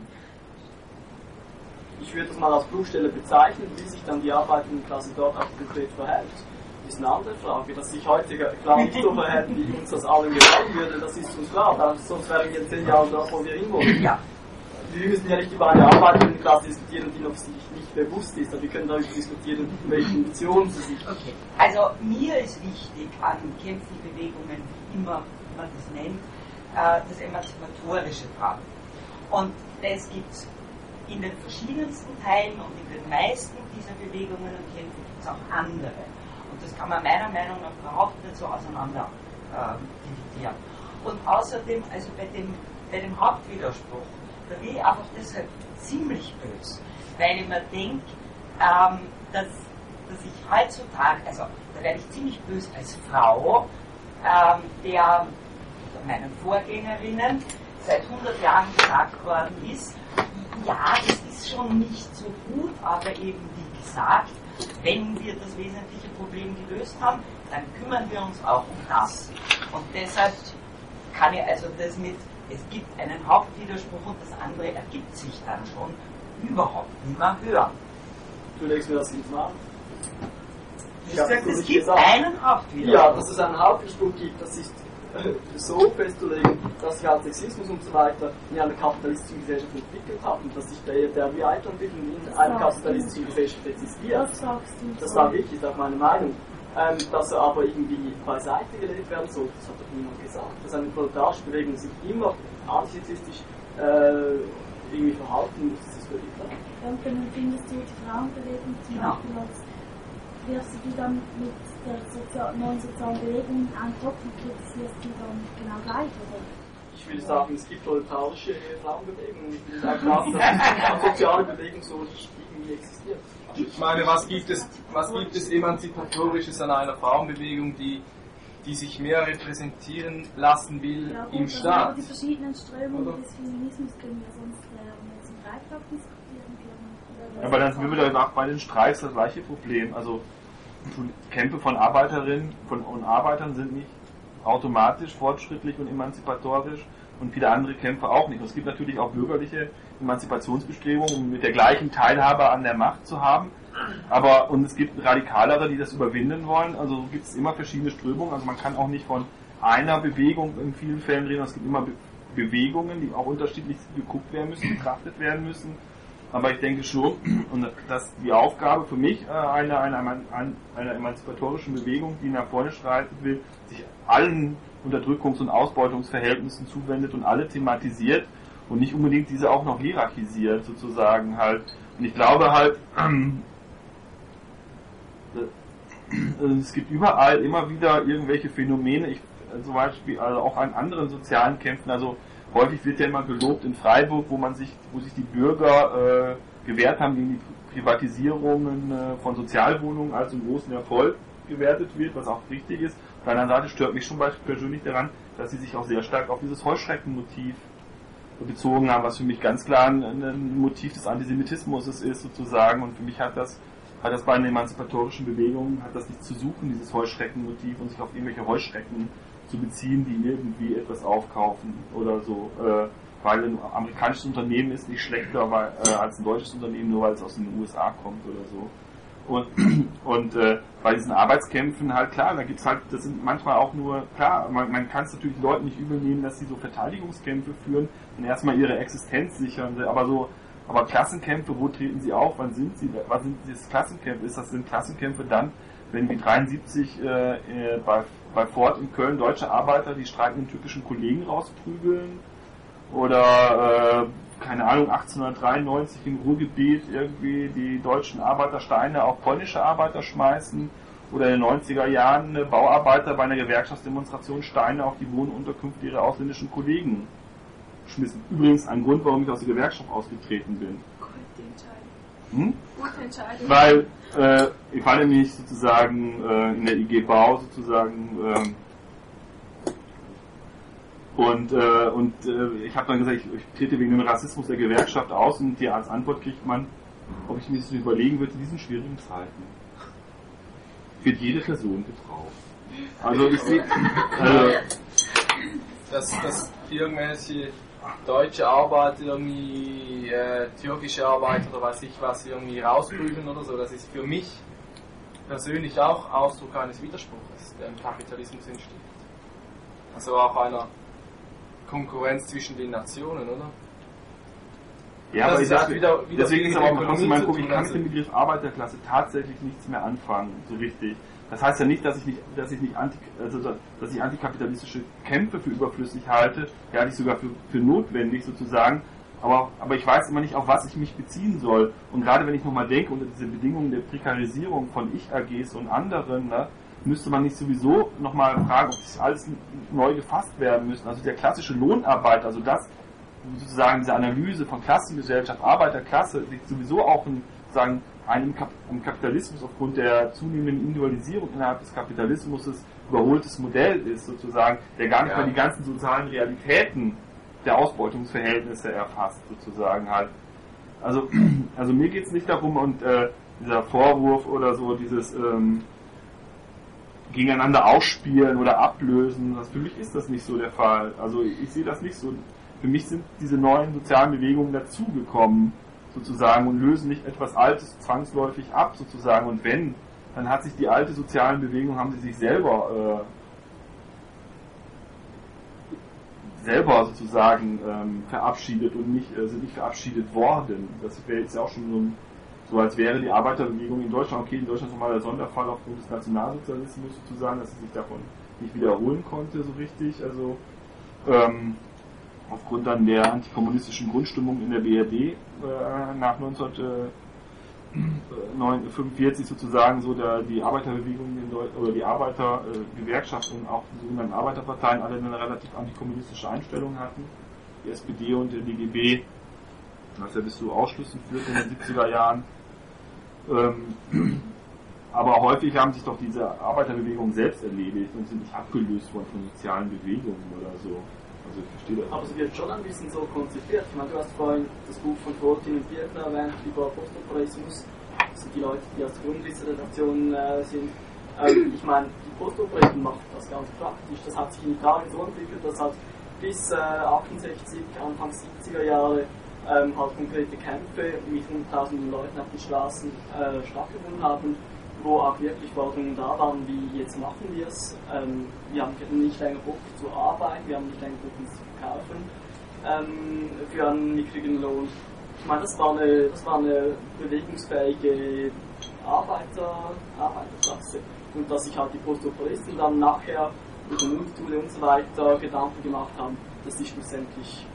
Speaker 5: Ich würde das mal als Bruchstelle bezeichnen, wie sich dann die Arbeiterklasse dort auch konkret verhält. Das ist eine andere Frage. Dass sich heute klar nicht so verhält, wie uns das allen gefallen würde, das ist uns klar. Sonst wären wir in zehn Jahren da, wo wir hinwollen. Ja. Wir müssen ja nicht über eine Arbeiterinnenklasse diskutieren, die noch sich nicht bewusst ist, aber wir können darüber diskutieren, welche Funktion sie sich.
Speaker 6: Okay. Also mir ist wichtig an Kämpfenbewegungen, wie immer man das nennt, das emanzipatorische dran. Und das gibt es in den verschiedensten Teilen und in den meisten dieser Bewegungen und Kämpfe gibt es auch andere. Und das kann man meiner Meinung nach überhaupt nicht so auseinander äh, dividieren. Und außerdem, also bei dem, bei dem Hauptwiderspruch, da bin ich einfach deshalb ziemlich böse, weil ich mir denke, ähm, dass, dass ich heutzutage, also da werde ich ziemlich böse als Frau, ähm, der meinen Vorgängerinnen seit hundert Jahren gesagt worden ist, ja, das ist schon nicht so gut, aber eben wie gesagt, wenn wir das wesentliche Problem gelöst haben, dann kümmern wir uns auch um das. Und deshalb kann ich also das mit, es gibt einen Hauptwiderspruch und das andere ergibt sich dann schon überhaupt nicht mehr hören.
Speaker 5: Du legst mir das ins Mal.
Speaker 6: Ich sage, es gibt einen Hauptwiderspruch.
Speaker 5: Ja, dass es einen Hauptwiderspruch gibt, das ist so festzulegen, dass sich halt Sexismus und so weiter in einer kapitalistischen Gesellschaft entwickelt hat und dass sich der, der Weiterentwicklung in einer kapitalistischen Gesellschaft existiert. Das war wirklich auch meine Meinung. Ähm, dass er aber irgendwie beiseite gelegt werden soll, das hat doch niemand gesagt. Dass eine Proletarsbewegung sich immer antisexistisch äh, irgendwie verhalten muss, das ist völlig klar.
Speaker 7: Und dann findest du die Frauenbewegung zum
Speaker 6: genau.
Speaker 7: Beispiel als wirst du dann mit der Sozial neuen sozialen Bewegung an Topf und kritisierst die dann genau gleich, oder?
Speaker 5: ich will sagen, es gibt proletarische Frauenbewegungen. Ich will auch sagen, dass eine soziale Bewegung so nicht irgendwie existiert.
Speaker 3: Ich meine, was gibt es, was gibt es Emanzipatorisches an einer Frauenbewegung, die, die sich mehr repräsentieren lassen will
Speaker 7: ja, gut,
Speaker 3: im
Speaker 7: also
Speaker 3: Staat?
Speaker 7: Die verschiedenen Strömungen
Speaker 3: Oder?
Speaker 7: des Feminismus können wir sonst äh, jetzt im Dreifach diskutieren können.
Speaker 2: Ja, aber dann sind wir wieder auch bei den Streiks das gleiche Problem. Also Kämpfe von Arbeiterinnen von, und Arbeitern sind nicht automatisch fortschrittlich und emanzipatorisch und viele andere Kämpfe auch nicht. Und es gibt natürlich auch bürgerliche Emanzipationsbestrebungen, um mit der gleichen Teilhabe an der Macht zu haben. Aber, und es gibt Radikalere, die das überwinden wollen. Also gibt es immer verschiedene Strömungen. Also man kann auch nicht von einer Bewegung in vielen Fällen reden. Es gibt immer Be- Bewegungen, die auch unterschiedlich geguckt werden müssen, betrachtet werden müssen. Aber ich denke schon, und dass die Aufgabe für mich äh, einer, einer, einer emanzipatorischen Bewegung, die nach vorne schreitet will, sich allen Unterdrückungs- und Ausbeutungsverhältnissen zuwendet und alle thematisiert und nicht unbedingt diese auch noch hierarchisiert sozusagen halt. Und ich glaube halt, äh, es gibt überall immer wieder irgendwelche Phänomene, ich, zum Beispiel also auch an anderen sozialen Kämpfen, also häufig wird ja immer gelobt in Freiburg, wo man sich, wo sich die Bürger äh, gewehrt haben gegen die Privatisierungen äh, von Sozialwohnungen als einen großen Erfolg gewertet wird, was auch richtig ist. Auf der anderen Seite stört mich schon persönlich daran, dass sie sich auch sehr stark auf dieses Heuschreckenmotiv bezogen haben, was für mich ganz klar ein, ein Motiv des Antisemitismus ist sozusagen. Und für mich hat das, hat das bei einer emanzipatorischen Bewegung hat das nichts zu suchen, dieses Heuschreckenmotiv, und sich auf irgendwelche Heuschrecken zu beziehen, die irgendwie etwas aufkaufen oder so, äh, weil ein amerikanisches Unternehmen ist nicht schlechter weil, äh, als ein deutsches Unternehmen, nur weil es aus den U S A kommt oder so. Und, und äh, bei diesen Arbeitskämpfen halt klar, da gibt's halt, das sind manchmal auch nur, klar, man, man kann es natürlich Leuten nicht übel nehmen, dass sie so Verteidigungskämpfe führen und erstmal ihre Existenz sichern, aber so, aber Klassenkämpfe, wo treten sie auf, wann sind sie, was sind diese Klassenkämpfe, ist das sind Klassenkämpfe dann, wenn wie dreiundsiebzig äh, äh, bei, bei Ford in Köln deutsche Arbeiter die streikenden türkischen Kollegen rausprügeln oder äh, keine Ahnung, achtzehnhundertdreiundneunzig im Ruhrgebiet irgendwie die deutschen Arbeiter Steine auf polnische Arbeiter schmeißen oder in den neunziger Jahren Bauarbeiter bei einer Gewerkschaftsdemonstration Steine auf die Wohnunterkünfte ihrer ausländischen Kollegen schmissen. Übrigens ein Grund, warum ich aus der Gewerkschaft ausgetreten bin.
Speaker 7: Gute Entscheidung.
Speaker 2: Hm?
Speaker 7: Gute Entscheidung.
Speaker 2: Weil äh, ich war nämlich sozusagen äh, in der I G Bau sozusagen ähm, und äh, und äh, ich habe dann gesagt, ich, ich trete wegen dem Rassismus der Gewerkschaft aus, und die als Antwort kriegt man, ob ich mir das überlegen würde in diesen schwierigen Zeiten. Wird jede Person gebraucht. Also ich sehe äh,
Speaker 3: dass, dass irgendwelche deutsche Arbeit irgendwie äh, türkische Arbeit oder weiß ich was irgendwie rausprügeln oder so, das ist für mich persönlich auch Ausdruck eines Widerspruchs, der im Kapitalismus entsteht. Also auch einer Konkurrenz zwischen den Nationen, oder?
Speaker 2: ja,
Speaker 3: Das
Speaker 2: aber ich
Speaker 3: ist halt
Speaker 2: sag,
Speaker 3: wieder- wieder
Speaker 2: deswegen ist
Speaker 3: gegen
Speaker 2: aber,
Speaker 3: die
Speaker 2: man muss
Speaker 3: Ökonomie
Speaker 2: mal
Speaker 3: zu
Speaker 2: gucken, ich
Speaker 3: tun,
Speaker 2: kann
Speaker 3: also-
Speaker 2: mit dem Begriff Arbeiterklasse tatsächlich nichts mehr anfangen, so richtig. Das heißt ja nicht, dass ich nicht, dass ich nicht anti, also dass ich antikapitalistische Kämpfe für überflüssig halte, ja, halte ich sogar für, für notwendig sozusagen, aber, aber ich weiß immer nicht, auf was ich mich beziehen soll. Und gerade wenn ich nochmal denke, unter diese Bedingungen der Prekarisierung von Ich-A Gs und anderen, ne, müsste man nicht sowieso nochmal fragen, ob das alles neu gefasst werden müssen. Also der klassische Lohnarbeit, also das, sozusagen diese Analyse von Klassengesellschaft, Arbeiterklasse, liegt sowieso auch in, sagen, einem Kap- im Kapitalismus aufgrund der zunehmenden Individualisierung innerhalb des Kapitalismus überholtes Modell ist, sozusagen, der gar nicht
Speaker 3: Ja.
Speaker 2: mal die ganzen sozialen Realitäten der Ausbeutungsverhältnisse erfasst, sozusagen halt. Also, also mir geht es nicht darum, und äh, dieser Vorwurf oder so, dieses ähm, gegeneinander ausspielen oder ablösen, das, für mich ist das nicht so der Fall. Also ich sehe das nicht so. Für mich sind diese neuen sozialen Bewegungen dazugekommen, sozusagen, und lösen nicht etwas Altes zwangsläufig ab, sozusagen. Und wenn, dann hat sich die alte sozialen Bewegung, haben sie sich selber äh, selber sozusagen ähm, verabschiedet und nicht, äh, sind nicht verabschiedet worden. Das wäre jetzt ja auch schon so, ein, so, als wäre die Arbeiterbewegung in Deutschland, okay, in Deutschland ist nochmal der Sonderfall aufgrund des Nationalsozialismus sozusagen, dass sie sich davon nicht wiederholen konnte, so richtig, also ähm, aufgrund dann der antikommunistischen Grundstimmung in der B R D äh, nach neunzehnhundertneunundneunzig fünfundvierzig sozusagen so der, die Arbeiterbewegung in Deu- oder die Arbeitergewerkschaften und auch die sogenannten Arbeiterparteien alle eine relativ antikommunistische Einstellung hatten. Die S P D und der D G B, was ja bis zu Ausschlüssen führte in den siebziger Jahren. Ähm, aber häufig haben sich doch diese Arbeiterbewegungen selbst erledigt und sind nicht abgelöst worden von sozialen Bewegungen oder so. Also ich verstehe das.
Speaker 5: Aber sie wird schon ein bisschen so konzipiert. Ich meine, du hast vorhin das Buch von Fortin und Birkner erwähnt über Postoperaismus. Das sind die Leute, die aus der Grundrissredaktion äh, sind. Ähm, ich meine, die Postoperaten macht das ganz praktisch. Das hat sich in Italien so entwickelt, dass halt bis äh, achtundsechzig, Anfang siebziger Jahre ähm, halt konkrete Kämpfe mit hunderttausenden Leuten auf den Straßen äh, stattgefunden haben, wo auch wirklich Forderungen da waren, wie jetzt machen wir es. Ähm, wir haben nicht länger Bock zu arbeiten, wir haben nicht länger Bock uns zu verkaufen ähm, für einen mickrigen Lohn. Ich meine, das war eine, das war eine bewegungsfähige Arbeiter, Arbeiterklasse. Und dass sich halt die Postopolisten dann nachher mit der Multitude und so weiter Gedanken gemacht haben, dass die schlussendlich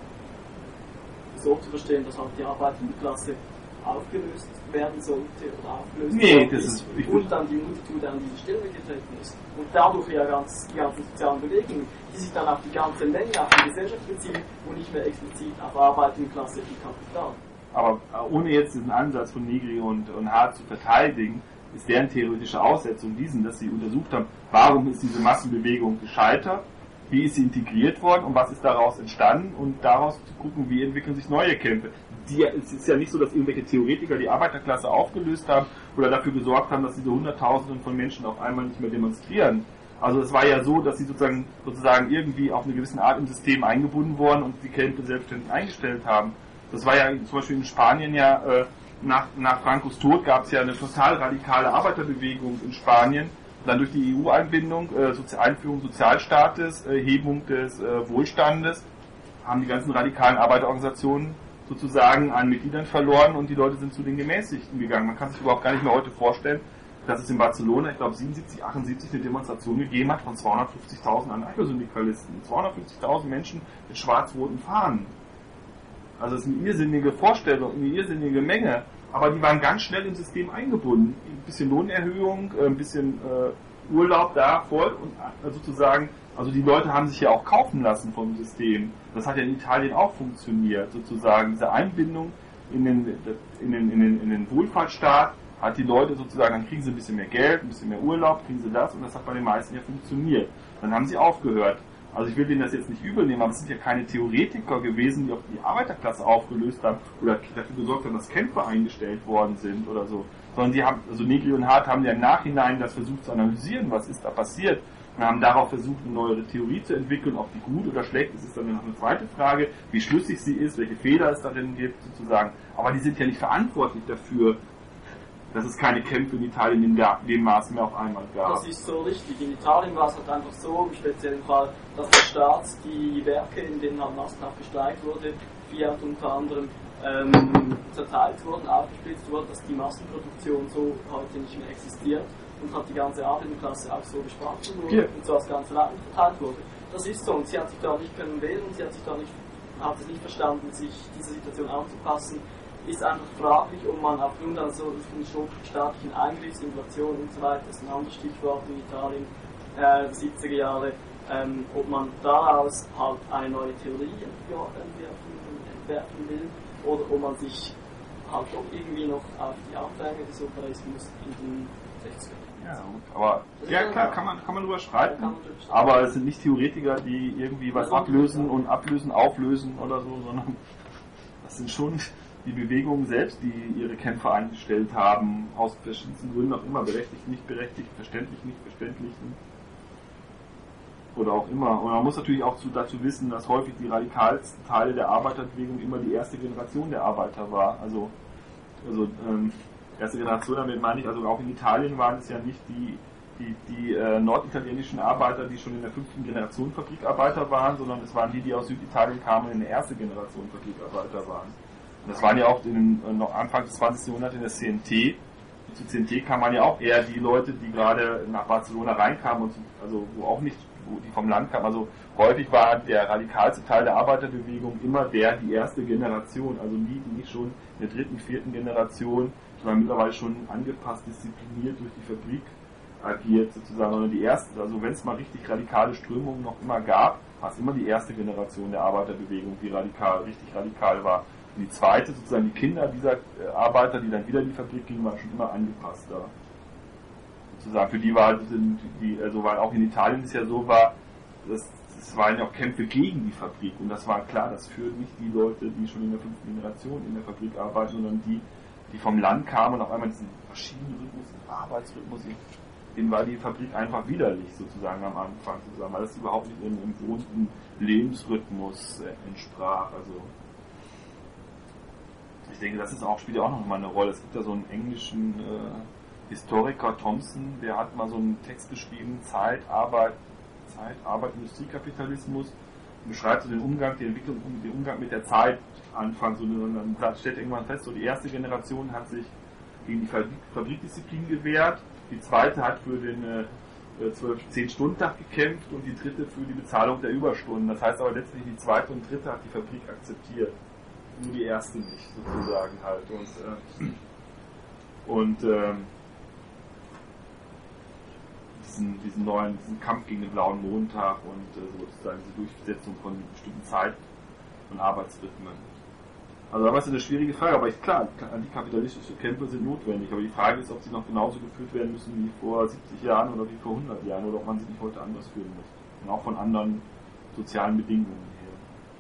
Speaker 5: so zu verstehen, dass halt die Arbeiterklasse aufgelöst werden sollte oder aufgelöst
Speaker 2: nee,
Speaker 5: worden
Speaker 2: das
Speaker 5: ist,
Speaker 2: ist
Speaker 5: und dann die Multitude an diese Stelle getreten ist. Und dadurch ja ganz, die ganzen sozialen Bewegungen, die sich dann auf die ganze Menge, auf die Gesellschaft beziehen und nicht mehr explizit auf Arbeiterklasse und Kapital.
Speaker 2: Aber ohne jetzt diesen Ansatz von Negri und, und Hart zu verteidigen, ist deren theoretische Aussetzung diesen, dass sie untersucht haben, warum ist diese Massenbewegung gescheitert, wie ist sie integriert worden und was ist daraus entstanden und daraus zu gucken, wie entwickeln sich neue Kämpfe. Die, es ist ja nicht so, dass irgendwelche Theoretiker die Arbeiterklasse aufgelöst haben oder dafür gesorgt haben, dass diese Hunderttausenden von Menschen auf einmal nicht mehr demonstrieren. Also es war ja so, dass sie sozusagen, sozusagen irgendwie auf eine gewisse Art im System eingebunden wurden und die Kämpfe selbstständig eingestellt haben. Das war ja zum Beispiel in Spanien ja, äh, nach, nach Francos Tod gab es ja eine total radikale Arbeiterbewegung in Spanien, dann durch die E U-Einbindung, äh, Einführung des Sozialstaates, äh, Hebung des äh, Wohlstandes, haben die ganzen radikalen Arbeiterorganisationen sozusagen an Mitgliedern verloren und die Leute sind zu den Gemäßigten gegangen. Man kann sich überhaupt gar nicht mehr heute vorstellen, dass es in Barcelona, ich glaube siebenundsiebzig, achtundsiebzig eine Demonstration gegeben hat von zweihundertfünfzigtausend Anarchosyndikalisten. zweihundertfünfzigtausend Menschen mit schwarz-roten Fahnen. Also es ist eine irrsinnige Vorstellung, eine irrsinnige Menge. Aber die waren ganz schnell im System eingebunden. Ein bisschen Lohnerhöhung, ein bisschen äh, Urlaub da voll und äh, sozusagen, also die Leute haben sich ja auch kaufen lassen vom System. Das hat ja in Italien auch funktioniert, sozusagen. Diese Einbindung in den, in den, in den, in den Wohlfahrtsstaat hat die Leute sozusagen, dann kriegen sie ein bisschen mehr Geld, ein bisschen mehr Urlaub, kriegen sie das und das hat bei den meisten ja funktioniert. Dann haben sie aufgehört. Also ich will denen das jetzt nicht übel nehmen, aber es sind ja keine Theoretiker gewesen, die auch die Arbeiterklasse aufgelöst haben oder dafür gesorgt haben, dass Kämpfe eingestellt worden sind oder so. Sondern die haben, also Negri und Hart haben ja im Nachhinein das versucht zu analysieren, was ist da passiert. Und haben darauf versucht, eine neue Theorie zu entwickeln, ob die gut oder schlecht ist, ist dann noch eine zweite Frage, wie schlüssig sie ist, welche Fehler es darin gibt, sozusagen. Aber die sind ja nicht verantwortlich dafür, dass es keine Kämpfe in Italien in dem Maß mehr auf einmal gab.
Speaker 5: Das ist so richtig. In Italien war es halt einfach so, im speziellen Fall, dass der Staat die Werke, in denen halt massenhaft gestreikt wurde, Fiat unter anderem, ähm, zerteilt wurden, aufgesplitzt wurden, dass die Massenproduktion so heute nicht mehr existiert und hat die ganze Arbeiterklasse auch so gesprochen wurde ja. und so als ganze Land verteilt wurde. Das ist so und sie hat sich da nicht können wählen und sie hat sich da nicht, hat es nicht verstanden, sich dieser Situation anzupassen. Ist einfach fraglich, ob man aufgrund einer solchen staatlichen Eingriffs, Inflation und so weiter, das ist ein anderes Stichwort in Italien, äh, siebziger Jahre, ähm, ob man daraus halt eine neue Theorie entwerfen, entwerfen will oder ob man sich halt doch irgendwie noch auf die Anfänge des Operaismus in den sechzigern.
Speaker 2: Ja, aber ja klar, kann man, kann man drüber streiten, aber es sind nicht Theoretiker, die irgendwie was ablösen und ablösen, auflösen oder so, sondern das sind schon die Bewegungen selbst, die ihre Kämpfe eingestellt haben, aus verschiedensten Gründen auch immer, berechtigt, nicht berechtigt, verständlich, nicht verständlich oder auch immer. Und man muss natürlich auch zu, dazu wissen, dass häufig die radikalsten Teile der Arbeiterbewegung immer die erste Generation der Arbeiter war. Also, also ähm, erste Generation, damit meine ich, also auch in Italien waren es ja nicht die, die, die äh, norditalienischen Arbeiter, die schon in der fünften Generation Fabrikarbeiter waren, sondern es waren die, die aus Süditalien kamen und in der ersten Generation Fabrikarbeiter waren. Und das waren ja auch in, äh, noch Anfang des zwanzigsten Jahrhunderts in der C N T. Und zu C N T kamen ja auch eher die Leute, die gerade nach Barcelona reinkamen, und also wo auch nicht, wo die vom Land kamen. Also häufig war der radikalste Teil der Arbeiterbewegung immer der, die erste Generation, also die, die nicht schon in der dritten, vierten Generation ich meine, mittlerweile schon angepasst, diszipliniert durch die Fabrik agiert sozusagen, sondern die erste, also wenn es mal richtig radikale Strömungen noch immer gab, war es immer die erste Generation der Arbeiterbewegung, die radikal, richtig radikal war. Und die zweite, sozusagen die Kinder dieser Arbeiter, die dann wieder in die Fabrik gingen, waren schon immer angepasster. Sozusagen, für die war, die, die, also weil auch in Italien es ja so war, dass es waren ja auch Kämpfe gegen die Fabrik und das war klar, das führen nicht die Leute, die schon in der fünften Generation in der Fabrik arbeiten, sondern die, die vom Land kamen und auf einmal diesen Maschinenrhythmus, diesen Arbeitsrhythmus, denen war die Fabrik einfach widerlich sozusagen am Anfang sozusagen, weil das überhaupt nicht ihrem gewohnten Lebensrhythmus entsprach. Also ich denke, das ist auch, spielt ja auch noch mal eine Rolle. Es gibt ja so einen englischen äh, Historiker, Thompson, der hat mal so einen Text geschrieben, Zeit, Arbeit, Zeit, Arbeit, Industriekapitalismus, und beschreibt so den Umgang, die Entwicklung, den Umgang mit der Zeit anfangs, und dann stellt irgendwann fest, so die erste Generation hat sich gegen die Fabrik, Fabrikdisziplin gewehrt, die zweite hat für den äh, zwölf, zehn Stunden Tag gekämpft und die dritte für die Bezahlung der Überstunden. Das heißt aber letztlich die zweite und dritte hat die Fabrik akzeptiert, nur die erste nicht sozusagen halt. Und, äh, und ähm, diesen, diesen neuen, diesen Kampf gegen den blauen Montag und äh, sozusagen die Durchsetzung von bestimmten Zeit- und Arbeitsrhythmen. Also da war es eine schwierige Frage, aber ich, klar, antikapitalistische Kämpfe sind notwendig, aber die Frage ist, ob sie noch genauso geführt werden müssen wie vor siebzig Jahren oder wie vor hundert Jahren oder ob man sie nicht heute anders führen muss. Und auch von anderen sozialen Bedingungen her.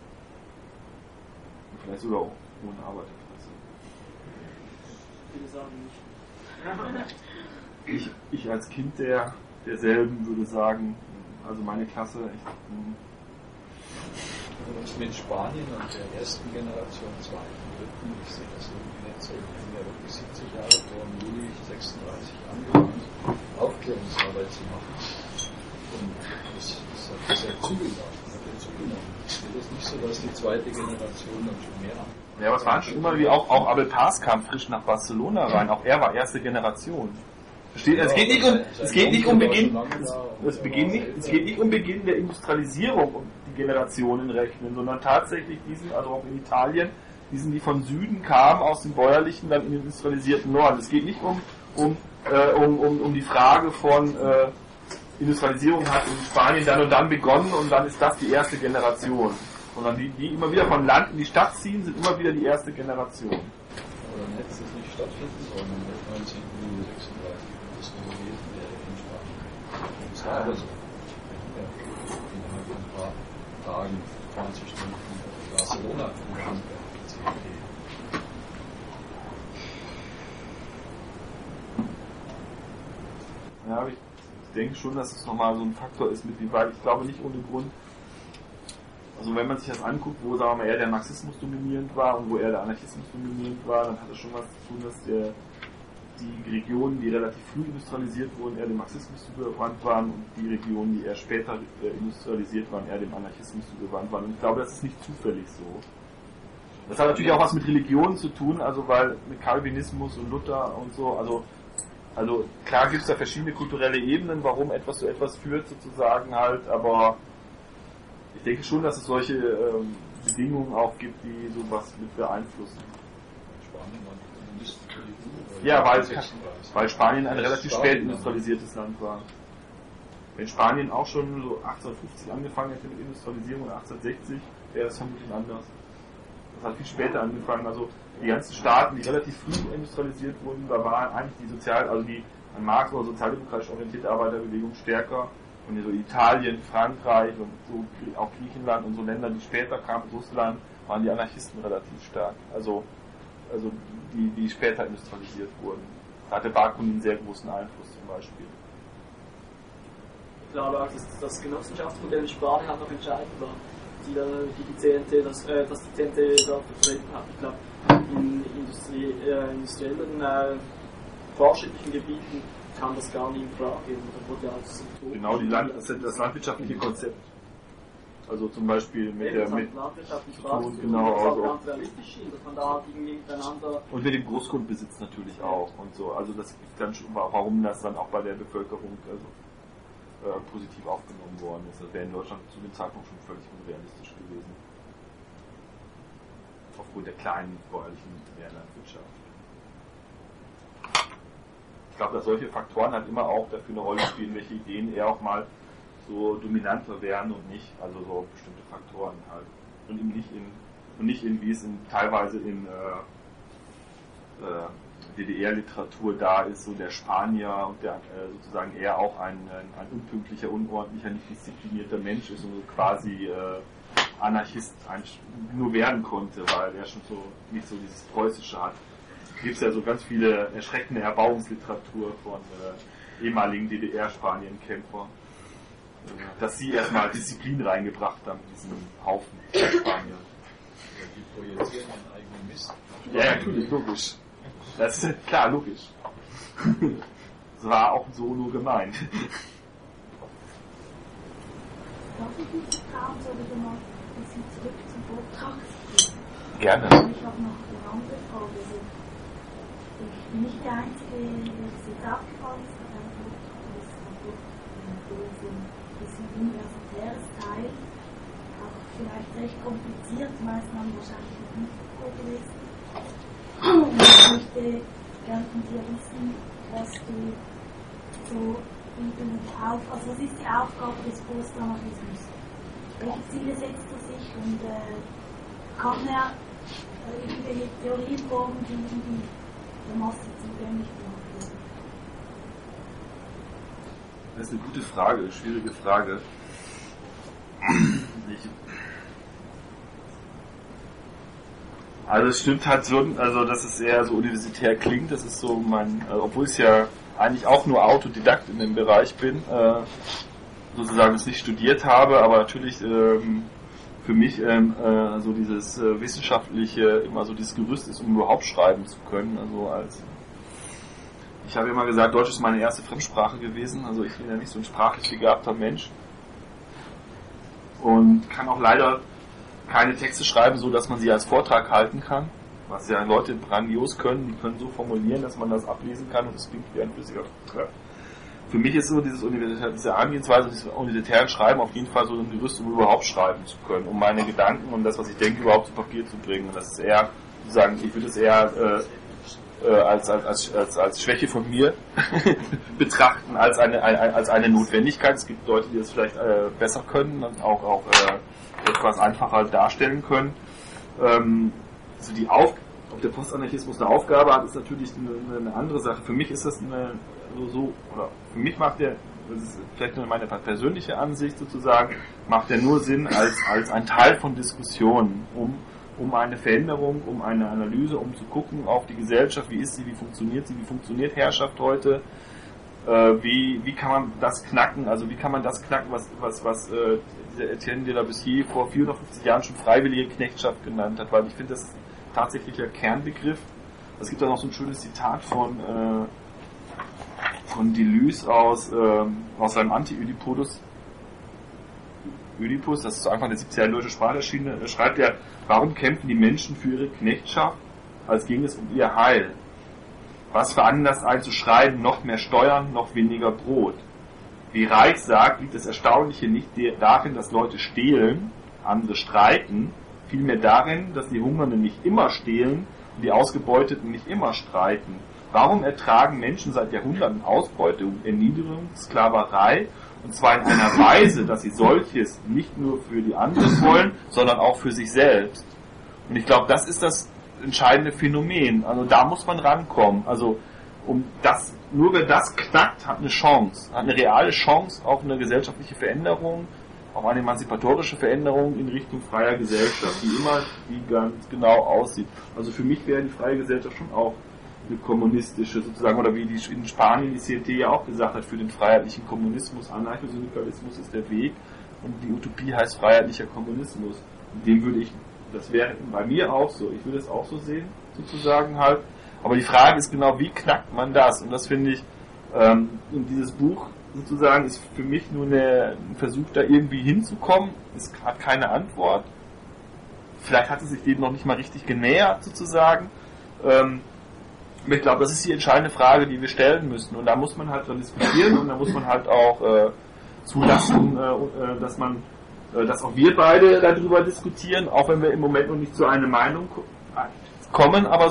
Speaker 2: Und vielleicht sogar auch ohne Arbeiterklasse.
Speaker 5: Viele sagen nicht.
Speaker 2: Ich, ich als Kind der, derselben würde sagen, also meine Klasse echt... Mh,
Speaker 1: uns mit Spanien und der ersten Generation, zweiten, dritten, ich sehe das irgendwie nicht so, ich bin ja wirklich siebzig Jahre vor dem Juli sechsunddreißig angefangen, Aufklärungsarbeit zu machen. Und das, das hat sehr zugenommen, hat ja zugenommen. Ich sehe das nicht so, dass die zweite Generation dann schon mehr hat.
Speaker 2: Ja, aber es waren schon immer wie auch, auch Abel Paz kam frisch nach Barcelona rein, auch er war erste Generation. Versteht? Es geht nicht um, es geht nicht um Beginn, es, es, Beginn nicht, es geht nicht um Beginn der Industrialisierung und die Generationen rechnen, sondern tatsächlich diesen, also auch in Italien, diesen, die von Süden kamen, aus dem bäuerlichen, dann in den industrialisierten Norden. Es geht nicht um, um, äh, um, um, um die Frage von äh, Industrialisierung hat in Spanien dann und dann begonnen und dann ist das die erste Generation. Sondern die, die immer wieder von Land in die Stadt ziehen, sind immer wieder die erste Generation.
Speaker 1: Aber dann hätte es nicht stattfinden sollen am neunzehnten Juli sechsunddreißig. Das gewesen wäre in Spanien. Das war aber so. Ja, innerhalb von ein paar Tagen, zwanzig Stunden in Barcelona gegangen.
Speaker 2: Ja, aber ich denke schon, dass es nochmal so ein Faktor ist, mit wie weit, ich glaube nicht ohne Grund. Also wenn man sich das anguckt, wo sagen wir mal eher der Marxismus dominierend war und wo eher der Anarchismus dominierend war, dann hat es schon was zu tun, dass der die Regionen, die relativ früh industrialisiert wurden, eher dem Marxismus zugewandt waren und die Regionen, die eher später industrialisiert waren, eher dem Anarchismus zugewandt waren. Und ich glaube, das ist nicht zufällig so. Das hat natürlich auch was mit Religionen zu tun, also weil mit Calvinismus und Luther und so, also, also klar gibt es da verschiedene kulturelle Ebenen, warum etwas zu etwas führt sozusagen halt, aber ich denke schon, dass es solche ähm, Bedingungen auch gibt, die sowas mit beeinflussen.
Speaker 1: Spanien war
Speaker 2: Ja, weil, weil Spanien ein relativ spät industrialisiertes Land war. Wenn Spanien auch schon so achtzehnhundertfünfzig angefangen hätte mit Industrialisierung und achtzehnhundertsechzig, wäre das vermutlich anders. Das hat viel später angefangen. Also die ganzen Staaten, die relativ früh industrialisiert wurden, da war eigentlich die sozial, also die an Marx oder sozialdemokratisch orientierte Arbeiterbewegung stärker. Und so Italien, Frankreich und so auch Griechenland und so Länder, die später kamen, Russland, waren die Anarchisten relativ stark. Also also die, die später industrialisiert wurden. Da hatte Bakunin einen sehr großen Einfluss zum Beispiel.
Speaker 5: Ich glaube auch, dass das Genossenschaftsmodell in Spanien halt noch entscheidend war, die, die, die C N T, das, äh, dass die C N T da vertreten hat. Ich glaube, in Industrie, äh, industriellen, äh, fortschrittlichen Gebieten kam das gar nicht in Frage. Da wurde ja als Symptom
Speaker 2: genau, die Land, das, das landwirtschaftliche Konzept. Also zum Beispiel mit der mit
Speaker 5: tun,
Speaker 2: genau, also
Speaker 5: ganz realistisch schien, dass man da irgendwie miteinander
Speaker 2: und mit dem Großgrundbesitz natürlich auch und so. Also das ist dann schon, warum das dann auch bei der Bevölkerung also, äh, positiv aufgenommen worden ist. Das wäre in Deutschland zu dem Zeitpunkt schon völlig unrealistisch gewesen. Aufgrund der kleinen bäuerlichen Landwirtschaft. glaube, dass solche Faktoren halt immer auch dafür eine Rolle spielen, welche Ideen eher auch mal so dominanter werden und nicht, also so bestimmte Faktoren halt. Und eben nicht in, und nicht in, wie es in, teilweise in äh, äh, D D R-Literatur da ist, so der Spanier und der äh, sozusagen eher auch ein, ein, ein unpünktlicher, unordentlicher, nicht disziplinierter Mensch ist und so quasi äh, Anarchist nur werden konnte, weil er schon so nicht so dieses Preußische hat. Es gibt ja so ganz viele erschreckende Erbauungsliteratur von äh, ehemaligen D D R-Spanienkämpfer, äh, dass sie erstmal Disziplin reingebracht haben in diesen Haufen Spanier.
Speaker 1: Ja, die projizieren ihren eigenen Mist.
Speaker 2: Ja, ja, natürlich, logisch. Das ist klar, logisch. Das war auch so nur gemeint.
Speaker 7: Darf ich mich fragen, so wieder mal ein bisschen zurück zum Vortrag gehen?
Speaker 2: Gerne.
Speaker 7: Ich habe noch eine andere Frage. Also, ich bin nicht der Einzige, der das jetzt aufgefallen ist, aber ein Vortrag ist natürlich so ein bisschen universitäres Teil, auch vielleicht recht kompliziert, die meisten haben wahrscheinlich noch nicht vorgelesen. Und ich möchte gerne von dir wissen, was du so Auf, also was ist die Aufgabe des Postanarchismus? Welche Ziele setzt er sich und äh, kann er äh, irgendwelche Theorien formen, die irgendwie der Masse zugänglich gemacht werden?
Speaker 2: Das ist eine gute Frage, eine schwierige Frage. Ich also es stimmt halt so, also dass es eher so universitär klingt, das ist so mein, also obwohl es ja eigentlich auch nur Autodidakt in dem Bereich bin, äh, sozusagen es nicht studiert habe, aber natürlich ähm, für mich ähm, äh, so dieses äh, wissenschaftliche immer so dieses Gerüst ist, um überhaupt schreiben zu können. Also als ich habe immer gesagt, Deutsch ist meine erste Fremdsprache gewesen, also ich bin ja nicht so ein sprachlich begabter Mensch und kann auch leider keine Texte schreiben, so dass man sie als Vortrag halten kann. Was ja Leute grandios können, die können so formulieren, dass man das ablesen kann und es klingt wie ein flüssiger Vortrag. Für mich ist so dieses diese Angehensweise, dieses universitären Schreiben auf jeden Fall so ein Gerüst, um überhaupt schreiben zu können, um meine Gedanken und das, was ich denke, überhaupt zu Papier zu bringen. Und das ist eher, sozusagen, ich würde es eher äh, äh, als, als, als, als Schwäche von mir betrachten, als eine, eine, als eine Notwendigkeit. Es gibt Leute, die das vielleicht äh, besser können und auch, auch äh, etwas einfacher darstellen können. Ähm, Also die Auf, ob der Postanarchismus eine Aufgabe hat, ist natürlich eine, eine andere Sache. Für mich ist das eine, so, so oder für mich macht der, das ist vielleicht nur meine persönliche Ansicht sozusagen, macht der nur Sinn als, als ein Teil von Diskussionen, um, um eine Veränderung, um eine Analyse, um zu gucken auf die Gesellschaft, wie ist sie, wie funktioniert sie, wie funktioniert Herrschaft heute, äh, wie, wie kann man das knacken, also wie kann man das knacken, was, was, was äh, dieser Etienne de la Boessier vor vierhundertfünfzig Jahren schon freiwillige Knechtschaft genannt hat, weil ich finde, das tatsächlicher Kernbegriff. Es gibt auch noch so ein schönes Zitat von, äh, von Deleuze aus, äh, aus seinem Anti-Ödipus. Ödipus, das ist zu Anfang der siebziger Jahre deutsche Sprache erschienen, schreibt er, warum kämpfen die Menschen für ihre Knechtschaft, als ging es um ihr Heil? Was veranlasst einen zu schreiben, noch mehr Steuern, noch weniger Brot? Wie Reich sagt, liegt das Erstaunliche nicht darin, dass Leute stehlen, andere streiten, vielmehr darin, dass die Hungernden nicht immer stehlen und die Ausgebeuteten nicht immer streiten. Warum ertragen Menschen seit Jahrhunderten Ausbeutung, Erniedrigung, Sklaverei, und zwar in einer Weise, dass sie solches nicht nur für die anderen wollen, sondern auch für sich selbst? Und ich glaube, das ist das entscheidende Phänomen. Also da muss man rankommen. Also um das, nur wer das knackt, hat eine Chance, hat eine reale Chance auf eine gesellschaftliche Veränderung, auf eine emanzipatorische Veränderung in Richtung freier Gesellschaft, die immer die ganz genau aussieht. Also für mich wäre die freie Gesellschaft schon auch eine kommunistische sozusagen, oder wie die in Spanien die C N T ja auch gesagt hat, für den freiheitlichen Kommunismus, Anarchosyndikalismus ist der Weg und die Utopie heißt freiheitlicher Kommunismus. Und dem würde ich, das wäre bei mir auch so, ich würde es auch so sehen, sozusagen halt. Aber die Frage ist genau, wie knackt man das? Und das finde ich, ähm, in dieses Buch sozusagen ist für mich nur eine, ein Versuch, da irgendwie hinzukommen. Es hat keine Antwort. Vielleicht hat es sich dem noch nicht mal richtig genähert, sozusagen. Ähm, aber ich glaube, das ist die entscheidende Frage, die wir stellen müssen. Und da muss man halt dann diskutieren und da muss man halt auch äh, zulassen, äh, dass man, äh, dass auch wir beide darüber diskutieren, auch wenn wir im Moment noch nicht zu einer Meinung kommen. Aber so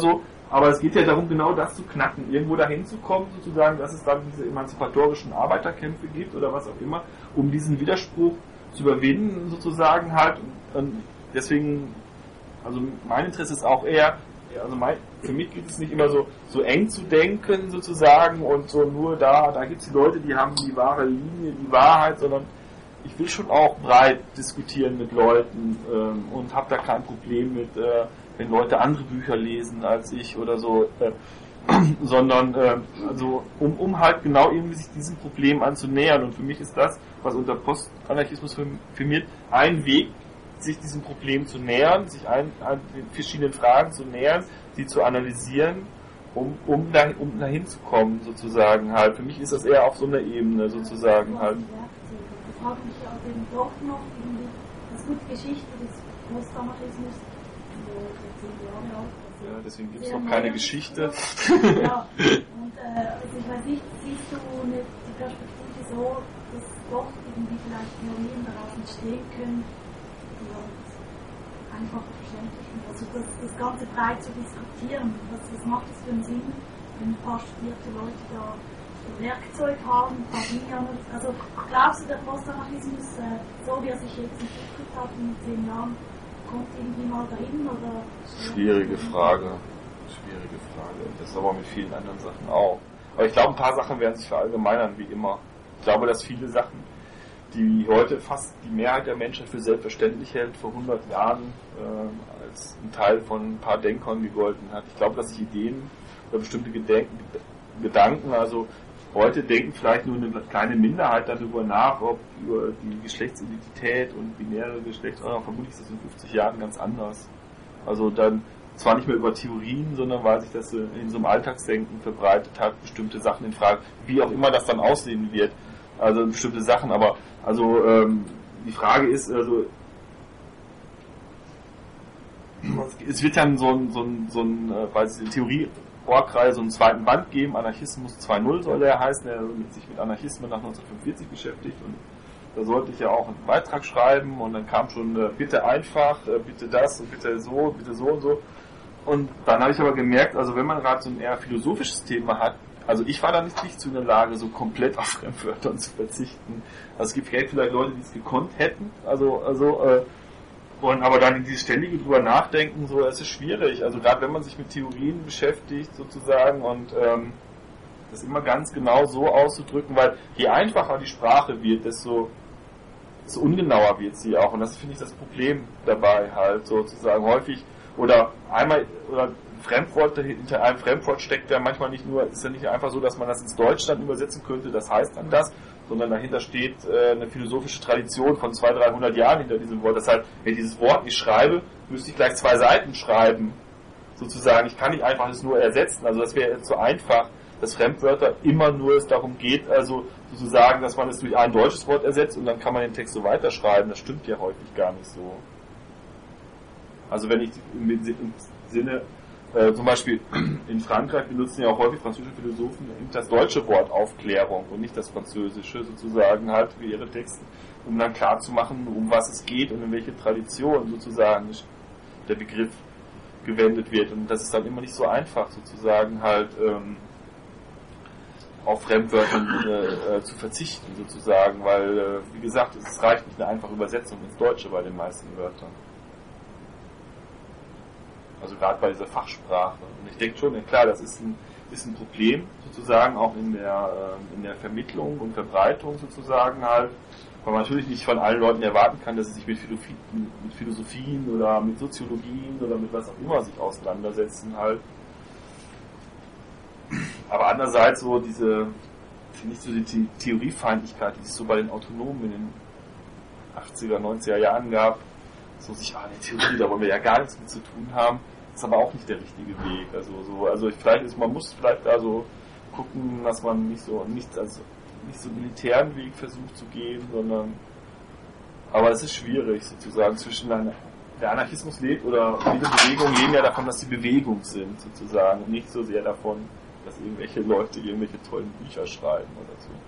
Speaker 2: aber es geht ja darum, genau das zu knacken, irgendwo dahin zu kommen, sozusagen, dass es dann diese emanzipatorischen Arbeiterkämpfe gibt oder was auch immer, um diesen Widerspruch zu überwinden, sozusagen halt. Und deswegen, also mein Interesse ist auch eher, also mein, für mich geht es nicht immer so, so eng zu denken, sozusagen, und so nur da, da gibt es die Leute, die haben die wahre Linie, die Wahrheit, sondern ich will schon auch breit diskutieren mit Leuten ähm, und habe da kein Problem mit, äh, wenn Leute andere Bücher lesen als ich oder so, äh, sondern äh, also um, um halt genau irgendwie sich diesem Problem anzunähern. Und für mich ist das, was unter Postanarchismus firmiert, ein Weg, sich diesem Problem zu nähern, sich ein, an den verschiedenen Fragen zu nähern, sie zu analysieren, um, um, da, um dahin zu kommen, sozusagen halt. Für mich ist das eher auf so einer Ebene, sozusagen halt.
Speaker 7: Ich frage mich ja eben doch noch, irgendwie, das ist gut Geschichte des Postanarchismus, zehn Jahre alt.
Speaker 2: Ja, deswegen gibt es noch keine Geschichte.
Speaker 7: Ja, und äh, also ich weiß nicht, siehst du eine, die Perspektive so, dass doch irgendwie vielleicht Theorien daraus entstehen können, die halt einfacher verständlich sind. Also das, das Ganze breit zu diskutieren, was, was macht das für einen Sinn, wenn ein paar studierte Leute da Werkzeug haben, ein paar Dinge. Also glaubst du, der Postanarchismus, äh, so wie er sich jetzt entwickelt hat in zehn Jahren, kommt irgendwie mal dahin? Oder
Speaker 2: schwierige Frage. Schwierige Frage. Das ist aber mit vielen anderen Sachen auch. Aber ich glaube, ein paar Sachen werden sich verallgemeinern, wie immer. Ich glaube, dass viele Sachen, die heute fast die Mehrheit der Menschheit für selbstverständlich hält, vor hundert Jahren äh, als ein Teil von ein paar Denkern gegolten hat. Ich glaube, dass sich Ideen oder bestimmte Gedenken, Gedanken, also heute denken vielleicht nur eine kleine Minderheit darüber nach, ob über die Geschlechtsidentität und binäre Geschlechtsorganisation, vermutlich ist das in fünfzig Jahren ganz anders. Also dann zwar nicht mehr über Theorien, sondern weil sich das in so einem Alltagsdenken verbreitet hat, bestimmte Sachen in Frage, wie auch immer das dann aussehen wird. Also bestimmte Sachen, aber also ähm, die Frage ist, also es wird dann so ein, so ein, so ein äh, weil es in Theorie Org-Reihe so einen zweiten Band geben, Anarchismus zwei Punkt null soll der heißen, der sich mit Anarchismen nach neunzehnhundertfünfundvierzig beschäftigt, und da sollte ich ja auch einen Beitrag schreiben, und dann kam schon äh, bitte einfach, äh, bitte das und bitte so, bitte so und so, und dann habe ich aber gemerkt, also wenn man gerade so ein eher philosophisches Thema hat, also ich war da nicht, nicht zu in der Lage, so komplett auf Fremdwörter zu verzichten. Also es gibt vielleicht Leute, die es gekonnt hätten, also also äh, und aber dann in dieses ständige drüber nachdenken, so, es ist schwierig. Also gerade wenn man sich mit Theorien beschäftigt, sozusagen, und ähm, das immer ganz genau so auszudrücken, weil je einfacher die Sprache wird, desto, desto ungenauer wird sie auch. Und das finde ich das Problem dabei halt, sozusagen häufig, oder einmal, oder Fremdwort, hinter einem Fremdwort steckt ja manchmal nicht nur, ist ja nicht einfach so, dass man das ins Deutsch dann übersetzen könnte, das heißt dann das, sondern dahinter steht äh, eine philosophische Tradition von zweihundert, dreihundert Jahren hinter diesem Wort. Das heißt, wenn ich dieses Wort nicht schreibe, müsste ich gleich zwei Seiten schreiben, sozusagen. Ich kann nicht einfach es nur ersetzen, also das wäre zu einfach, dass Fremdwörter immer nur es darum geht, also sozusagen, dass man es durch ein deutsches Wort ersetzt und dann kann man den Text so weiterschreiben. Das stimmt ja häufig gar nicht so. Also wenn ich im, im Sinne, äh, zum Beispiel in Frankreich benutzen ja auch häufig französische Philosophen das deutsche Wort Aufklärung und nicht das französische, sozusagen halt für ihre Texte, um dann klar zu machen, um was es geht und in welche Tradition sozusagen der Begriff gewendet wird. Und das ist dann immer nicht so einfach, sozusagen halt ähm, auf Fremdwörtern äh, äh, zu verzichten, sozusagen, weil, äh, wie gesagt, es reicht nicht eine einfache Übersetzung ins Deutsche bei den meisten Wörtern. Also gerade bei dieser Fachsprache. Und ich denke schon, klar, das ist ein, ist ein Problem, sozusagen, auch in der, äh, in der Vermittlung und Verbreitung, sozusagen halt, weil man natürlich nicht von allen Leuten erwarten kann, dass sie sich mit Philosophien, mit Philosophien oder mit Soziologien oder mit was auch immer sich auseinandersetzen halt. Aber andererseits so diese, finde ich so die The- Theoriefeindlichkeit, die es so bei den Autonomen in den achtziger, neunziger Jahren gab, so sich, ah, die Theorie, da wollen wir ja gar nichts mit zu tun haben, ist aber auch nicht der richtige Weg. Also so, also vielleicht ist, man muss vielleicht da so gucken, dass man nicht so, nicht, also nicht so einen militären Weg versucht zu gehen, sondern, aber es ist schwierig sozusagen zwischen einer, der Anarchismus lebt, oder viele Bewegungen leben ja davon, dass sie Bewegung sind, sozusagen, und nicht so sehr davon, dass irgendwelche Leute irgendwelche tollen Bücher schreiben oder so.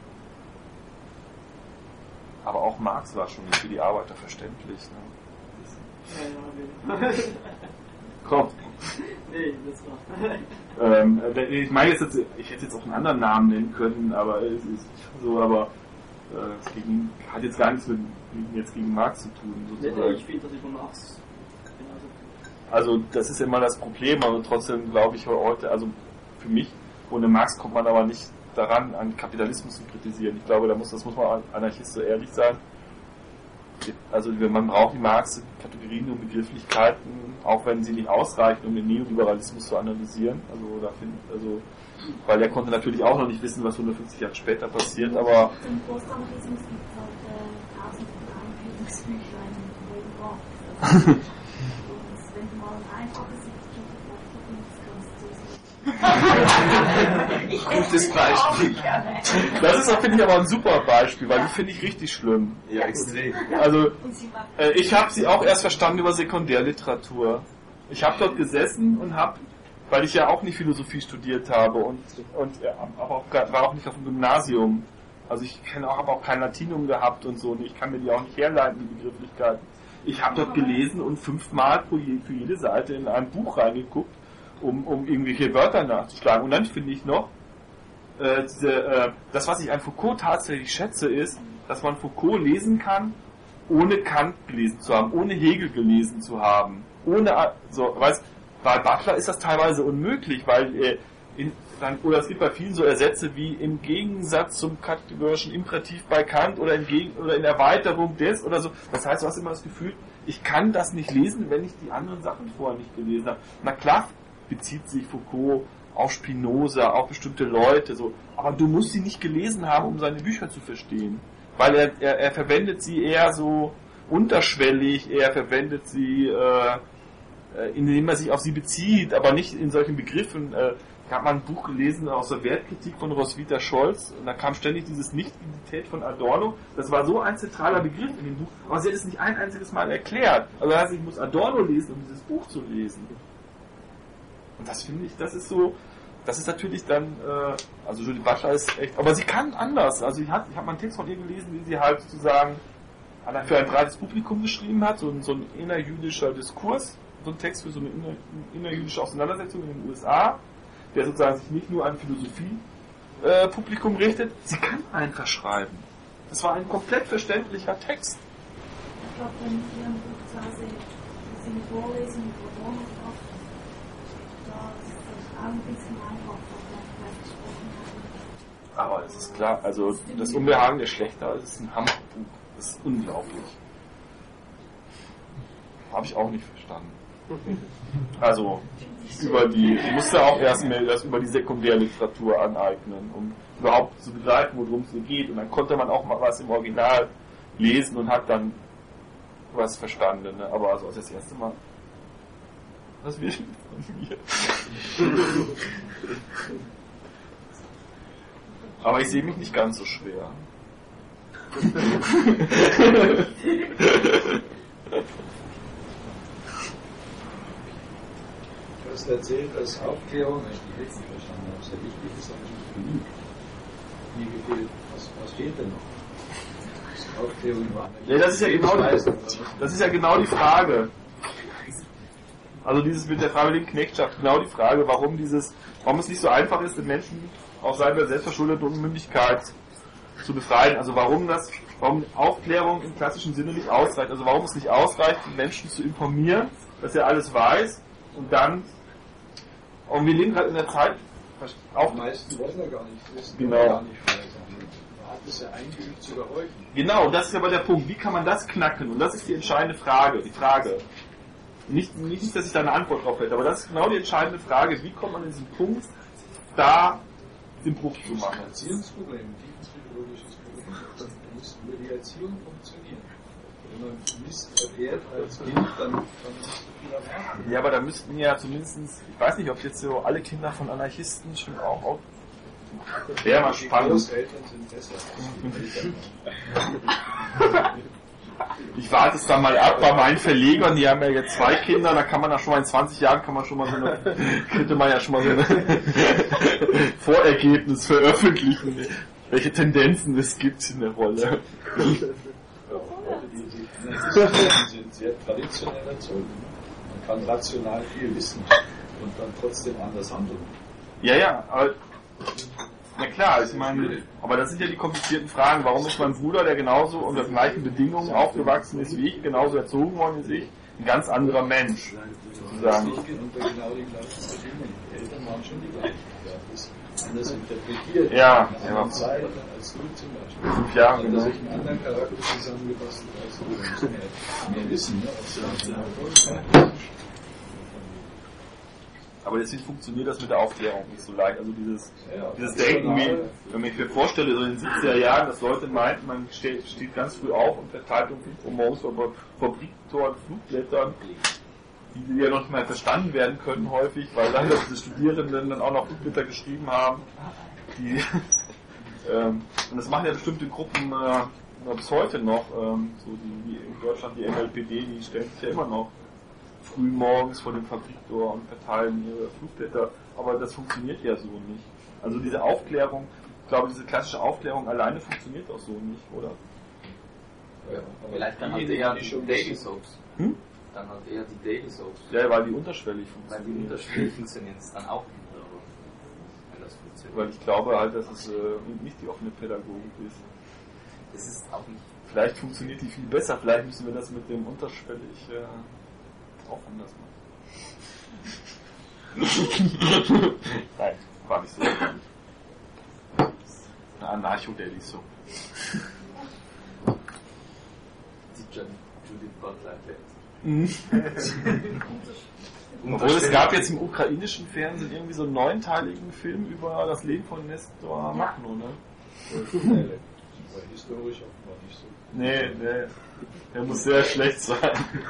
Speaker 2: Aber auch Marx war schon nicht für die Arbeiter verständlich. Ne?
Speaker 5: Ja, ja,
Speaker 2: Komm.
Speaker 5: Nee, das war.
Speaker 2: ähm, ich meine jetzt, jetzt, ich hätte jetzt auch einen anderen Namen nennen können, aber es ist so, aber äh, es ging, hat jetzt gar nichts mit jetzt gegen Marx zu tun, sozusagen.
Speaker 5: Ich finde das über Marx genauso.
Speaker 2: Also das ist immer das Problem, aber trotzdem glaube ich heute, also für mich, ohne Marx kommt man aber nicht daran, an Kapitalismus zu kritisieren. Ich glaube, da muss, das muss man Anarchist so ehrlich sein. Also man braucht die Marx-Kategorien und Begrifflichkeiten, auch wenn sie nicht ausreichen, um den Neoliberalismus zu analysieren. Also, da find, also weil er konnte natürlich auch noch nicht wissen, was hundertfünfzig Jahre später passiert, aber
Speaker 7: im Postanarchismus gibt es halt äh, tausend Einführungsbüchlein in Marx. Und wenn du mal ein einfaches
Speaker 3: Gutes Beispiel.
Speaker 2: Das ist, finde ich, aber ein super Beispiel, weil die finde ich richtig schlimm.
Speaker 3: Ja, extrem.
Speaker 2: Also, äh, ich habe sie auch erst verstanden über Sekundärliteratur. Ich habe dort gesessen und habe, weil ich ja auch nicht Philosophie studiert habe und, und ja, auch, war auch nicht auf dem Gymnasium. Also ich habe auch, auch kein Latinum gehabt und so, und ich kann mir die auch nicht herleiten, die Begrifflichkeiten. Ich habe dort gelesen und fünfmal für jede Seite in ein Buch reingeguckt, um, um irgendwelche Wörter nachzuschlagen. Und dann finde ich noch, äh, diese, äh, das, was ich an Foucault tatsächlich schätze, ist, dass man Foucault lesen kann, ohne Kant gelesen zu haben, ohne Hegel gelesen zu haben. Ohne, so, weißt, bei Butler ist das teilweise unmöglich, weil äh, in, dann, oder es gibt bei vielen so Ersätze wie im Gegensatz zum kategorischen Imperativ bei Kant oder in, Gegen, oder in Erweiterung des oder so. Das heißt, du hast immer das Gefühl, ich kann das nicht lesen, wenn ich die anderen Sachen vorher nicht gelesen habe. Na klar bezieht sich Foucault auf Spinoza, auf bestimmte Leute, so, aber du musst sie nicht gelesen haben, um seine Bücher zu verstehen. Weil er, er, er verwendet sie eher so unterschwellig, er verwendet sie, äh, indem er sich auf sie bezieht, aber nicht in solchen Begriffen. Äh, ich habe mal ein Buch gelesen aus der Wertkritik von Roswitha Scholz und da kam ständig dieses Nicht-Identität von Adorno. Das war so ein zentraler Begriff in dem Buch, aber sie hat es nicht ein einziges Mal erklärt. Also das heißt, ich muss Adorno lesen, um dieses Buch zu lesen. Und das finde ich, das ist so, das ist natürlich dann, äh, also Judith Butler ist echt, aber sie kann anders. Also ich habe ich hab mal einen Text von ihr gelesen, wie sie halt sozusagen für ein breites Publikum geschrieben hat, so ein, so ein innerjüdischer Diskurs, so ein Text für so eine inner, innerjüdische Auseinandersetzung in den U S A, der sozusagen sich nicht nur an Philosophie-Publikum äh, richtet, sie kann einfach schreiben. Das war ein komplett verständlicher Text.
Speaker 7: Ich glaube, wenn Sie ein Buch zu Hause Sie vorlesen und Adorno drauf, da ist das auch ein bisschen einfacher, was vielleicht gesprochen haben.
Speaker 2: Aber es ist klar, also das Unbehagen der Schlechter ist ein Hammerbuch. Das ist unglaublich. Habe ich auch nicht verstanden. Also über die, ich musste auch erst mir das über die Sekundärliteratur aneignen, um überhaupt zu begreifen, worum es hier geht. Und dann konnte man auch mal was im Original lesen und hat dann was verstanden. Ne? Aber also das erste Mal, was will ich von mir? Aber ich sehe mich nicht ganz so schwer.
Speaker 1: Du hast erzählt, dass Aufklärung, wenn ich die richtig verstanden habe, sehr wichtig ist, aber nicht genug. Mir gefehlt, was, was fehlt denn noch? Aufklärung über
Speaker 2: Ja, das ist ja genau die, das ist ja genau die Frage. Also dieses mit der freiwilligen Knechtschaft, genau die Frage, warum dieses, warum es nicht so einfach ist, den Menschen aus seiner selbstverschuldeten Unmündigkeit zu befreien. Also warum das, warum Aufklärung im klassischen Sinne nicht ausreicht. Also warum es nicht ausreicht, den Menschen zu informieren, dass er alles weiß und dann, und wir leben gerade in der Zeit, auch
Speaker 1: die meisten wollen ja gar nicht wissen,
Speaker 2: genau.
Speaker 1: gar nicht weiter. Man hat es ja eingeübt zu gehorchen.
Speaker 2: Genau, das ist aber der Punkt. Wie kann man das knacken? Und das ist die entscheidende Frage. Die Frage. Nicht, nicht, dass ich da eine Antwort drauf hätte, aber das ist genau die entscheidende Frage. Wie kommt man in diesen Punkt, da den Bruch zu machen?
Speaker 1: Das ist ein Erziehungsproblem, ein tiefenpsychologisches Problem. Das muss über die Erziehung funktionieren. Wenn man Mist erfährt als Kind, dann, dann ist es viel erwarten.
Speaker 2: Ja, aber da müssten ja zumindest, ich weiß nicht, ob jetzt so alle Kinder von Anarchisten schon auch auf. Wäre mal spannend.
Speaker 1: Die Großeltern sind besser als die Eltern.
Speaker 2: Ich warte es dann mal ab bei meinen Verlegern, die haben ja jetzt zwei Kinder, da kann man ja schon mal in zwanzig Jahren kann man schon mal so eine, könnte man ja schon mal so ein Vorergebnis veröffentlichen, welche Tendenzen es gibt in der Rolle.
Speaker 1: Die sind sehr traditionell erzogen. Man kann rational viel wissen. und dann trotzdem anders handeln.
Speaker 2: Ja, ja, aber na klar, ich meine, aber das sind ja die komplizierten Fragen. Warum ist mein Bruder, der genauso unter gleichen Bedingungen aufgewachsen ist wie ich, genauso erzogen worden ist wie ich, ein ganz anderer Mensch, sozusagen.
Speaker 1: Nicht unter genau die gleichen Bedingungen. Die Eltern waren schon die gleichen. Das ist anders interpretiert.
Speaker 2: Ja,
Speaker 1: in einer
Speaker 2: ja.
Speaker 1: anderen Zeit als du zum Beispiel.
Speaker 2: Fünf Jahre,
Speaker 1: Hat
Speaker 2: genau.
Speaker 1: er sich einen anderen Charakter zusammengebastelt als du. Da muss mehr, mehr wissen, ne? Als du.
Speaker 2: Aber deswegen funktioniert das mit der Aufklärung nicht so leicht. Also dieses,
Speaker 1: Ja,
Speaker 2: dieses Denken, wie, wenn ich mir vorstelle, so in den siebziger Jahren, dass Leute meinten, man steht, steht ganz früh auf und verteilt um fünf Uhr morgens vor Fabriktoren Flugblättern, die ja noch nicht mal verstanden werden können häufig, weil dann diese Studierenden dann auch noch Flugblätter geschrieben haben. Die, ähm, und das machen ja bestimmte Gruppen äh, bis heute noch, ähm, so die, die in Deutschland, die N L P D, die stellen sich ja immer noch früh morgens vor dem Fabriktor und verteilen ihre Flugblätter, aber das funktioniert ja so nicht. Also diese Aufklärung, ich glaube, diese klassische Aufklärung alleine funktioniert auch so nicht, oder?
Speaker 1: Ja,
Speaker 8: Vielleicht dann halt
Speaker 1: die,
Speaker 8: eher
Speaker 1: die
Speaker 8: die
Speaker 1: schon
Speaker 8: Daily
Speaker 1: wissen.
Speaker 8: Soaps.
Speaker 2: Hm?
Speaker 8: Dann halt eher die Daily Soaps.
Speaker 2: Ja, weil die unterschwellig
Speaker 8: Weil die
Speaker 2: funktionieren.
Speaker 8: unterschiedlich funktionieren es dann auch wieder. aber Wenn das funktioniert.
Speaker 2: Weil ich glaube halt, dass es äh, nicht die offene Pädagogik ist.
Speaker 8: Das ist auch nicht.
Speaker 2: Vielleicht funktioniert die viel besser, vielleicht müssen wir das mit dem unterschwellig äh, auch anders machen. Nein, war nicht so. Eine Anarcho-Daily Soap.
Speaker 8: Die Judith Butler erklärt.
Speaker 2: Obwohl es gab jetzt im ukrainischen Fernsehen irgendwie so einen neunteiligen Film über das Leben von Nestor Makhno, ne?
Speaker 1: Weil historisch offenbar nicht so.
Speaker 2: Nee, nee. Der muss sehr schlecht sein.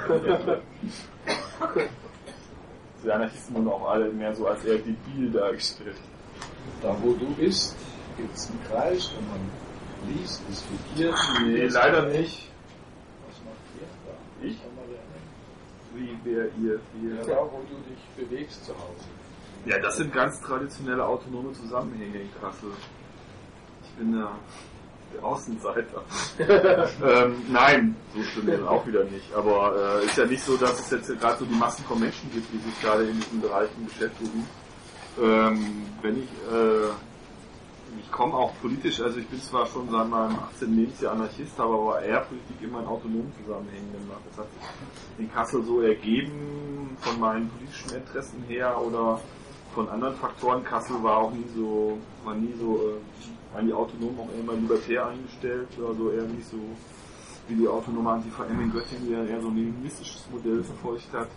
Speaker 2: Die Anarchisten wurden auch alle mehr so als eher debil dargestellt.
Speaker 1: Da wo du bist, gibt es einen Kreis und man liest, diskutiert.
Speaker 2: Nee, leider nicht.
Speaker 1: Was macht ihr da?
Speaker 2: Ich?
Speaker 1: Kann man lernen.
Speaker 2: Wie wer ihr, ihr.
Speaker 1: Ja, wo du dich bewegst zu Hause.
Speaker 2: Ja, das sind ganz traditionelle autonome Zusammenhänge in Kassel. Ich bin der, der Außenseiter. ähm, nein, so stimmt das auch wieder nicht. Aber äh, ist ja nicht so, dass es jetzt gerade so die Massen von Menschen gibt, die sich gerade in diesen Bereichen beschäftigen. Ähm, wenn ich, äh, ich komme auch politisch, also ich bin zwar schon seit meinem achtzehnten Lebensjahr Anarchist, habe aber eher Politik immer in autonomen Zusammenhängen gemacht. Das hat sich in Kassel so ergeben von meinen politischen Interessen her oder von anderen Faktoren. Kassel war auch nie so, war nie so, äh, waren die Autonomen auch immer libertär eingestellt, also eher nicht so wie die autonome Antifa M in Göttingen, die ja eher so ein leninistisches Modell verfolgt hat.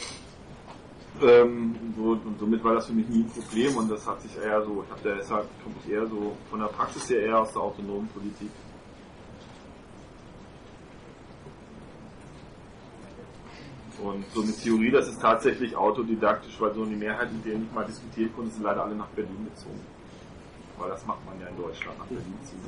Speaker 2: Ähm, so, und somit war das für mich nie ein Problem und das hat sich eher so, ich habe da deshalb komme ich eher so von der Praxis her eher aus der autonomen Politik. Und so eine Theorie, das ist tatsächlich autodidaktisch, weil so die Mehrheit, mit denen ich mal diskutiert konnte, sind leider alle nach Berlin gezogen. Weil das macht man ja in Deutschland, nach Berlin ziehen.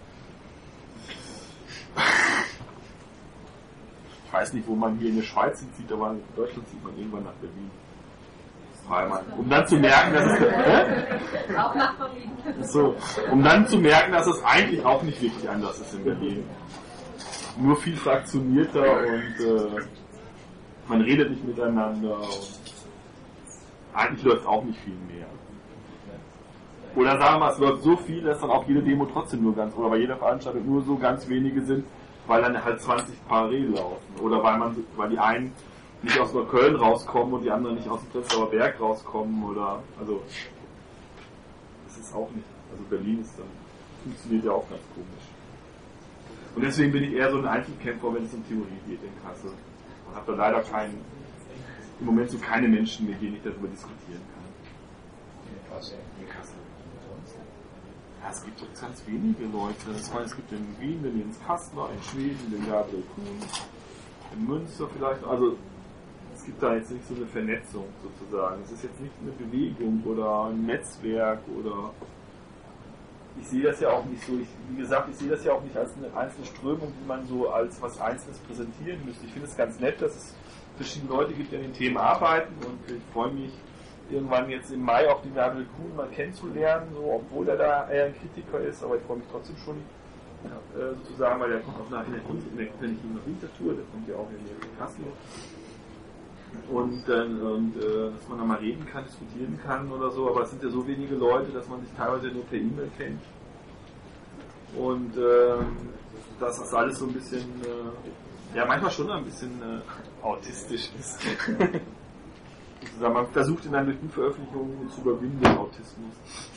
Speaker 2: Ich weiß nicht, wo man hier in der Schweiz zieht, aber in Deutschland zieht man irgendwann nach Berlin. Um dann zu merken, dass es, äh?
Speaker 7: Auch nach Berlin.
Speaker 2: So, um dann zu merken, dass es eigentlich auch nicht wirklich anders ist in Berlin. Nur viel fraktionierter und äh, man redet nicht miteinander. Und eigentlich läuft auch nicht viel mehr. Oder sagen wir mal, es läuft so viel, dass dann auch jede Demo trotzdem nur ganz, oder bei jeder Veranstaltung nur so ganz wenige sind, weil dann halt zwanzig parallel laufen. Oder weil man, weil die einen nicht aus Neukölln rauskommen und die anderen nicht aus dem Prenzlauer Berg rauskommen oder, also, das ist auch nicht, also Berlin ist dann, funktioniert ja auch ganz komisch. Und deswegen bin ich eher so ein Einzelkämpfer, wenn es um Theorie geht in Kassel. Man hat da leider keinen, im Moment so keine Menschen, mit denen ich darüber diskutieren kann.
Speaker 1: In Kassel.
Speaker 2: In Kassel. Ja, es gibt jetzt ganz wenige Leute. Das heißt, es gibt in Wien den Jens Kastner, in Schweden den Gabriel Kuhn, in Münster vielleicht. Also es gibt da jetzt nicht so eine Vernetzung sozusagen. Es ist jetzt nicht eine Bewegung oder ein Netzwerk oder ich sehe das ja auch nicht so. Ich, wie gesagt, ich sehe das ja auch nicht als eine einzelne Strömung, die man so als was Einzelnes präsentieren müsste. Ich finde es ganz nett, dass es verschiedene Leute gibt, die an den Themen arbeiten und ich freue mich, irgendwann jetzt im Mai auch den Gabriel Kuhn mal kennenzulernen, so, obwohl er da eher ein Kritiker ist, aber ich freue mich trotzdem schon äh, sozusagen, weil der kommt auch nach in der Kunst, in der, wenn ich ihn noch Wintertour, der kommt ja auch in der Kassel. und, dann, und äh, dass man da mal reden kann, diskutieren kann oder so, aber es sind ja so wenige Leute, dass man sich teilweise nur per E-Mail kennt. Und äh, dass das alles so ein bisschen, äh, ja manchmal schon ein bisschen äh, autistisch ist. Man versucht ihn dann durch Buchveröffentlichungen zu überwinden, den Autismus.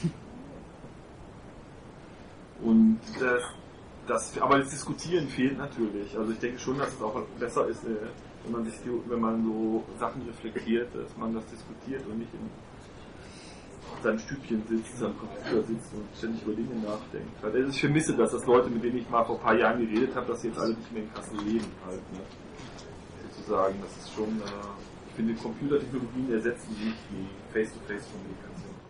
Speaker 2: Und das, das, aber das Diskutieren fehlt natürlich. Also ich denke schon, dass es auch besser ist, wenn man sich, wenn man so Sachen reflektiert, dass man das diskutiert und nicht in seinem Stübchen sitzt, am Computer sitzt und ständig über Dinge nachdenkt. Also ich vermisse das, dass Leute, mit denen ich mal vor ein paar Jahren geredet habe, dass sie jetzt alle nicht mehr in Kassel leben halt. Ne? Sozusagen, das ist schon, äh, ich finde, Computertechnologien ersetzen nicht die Face-to-Face-Kommunikation.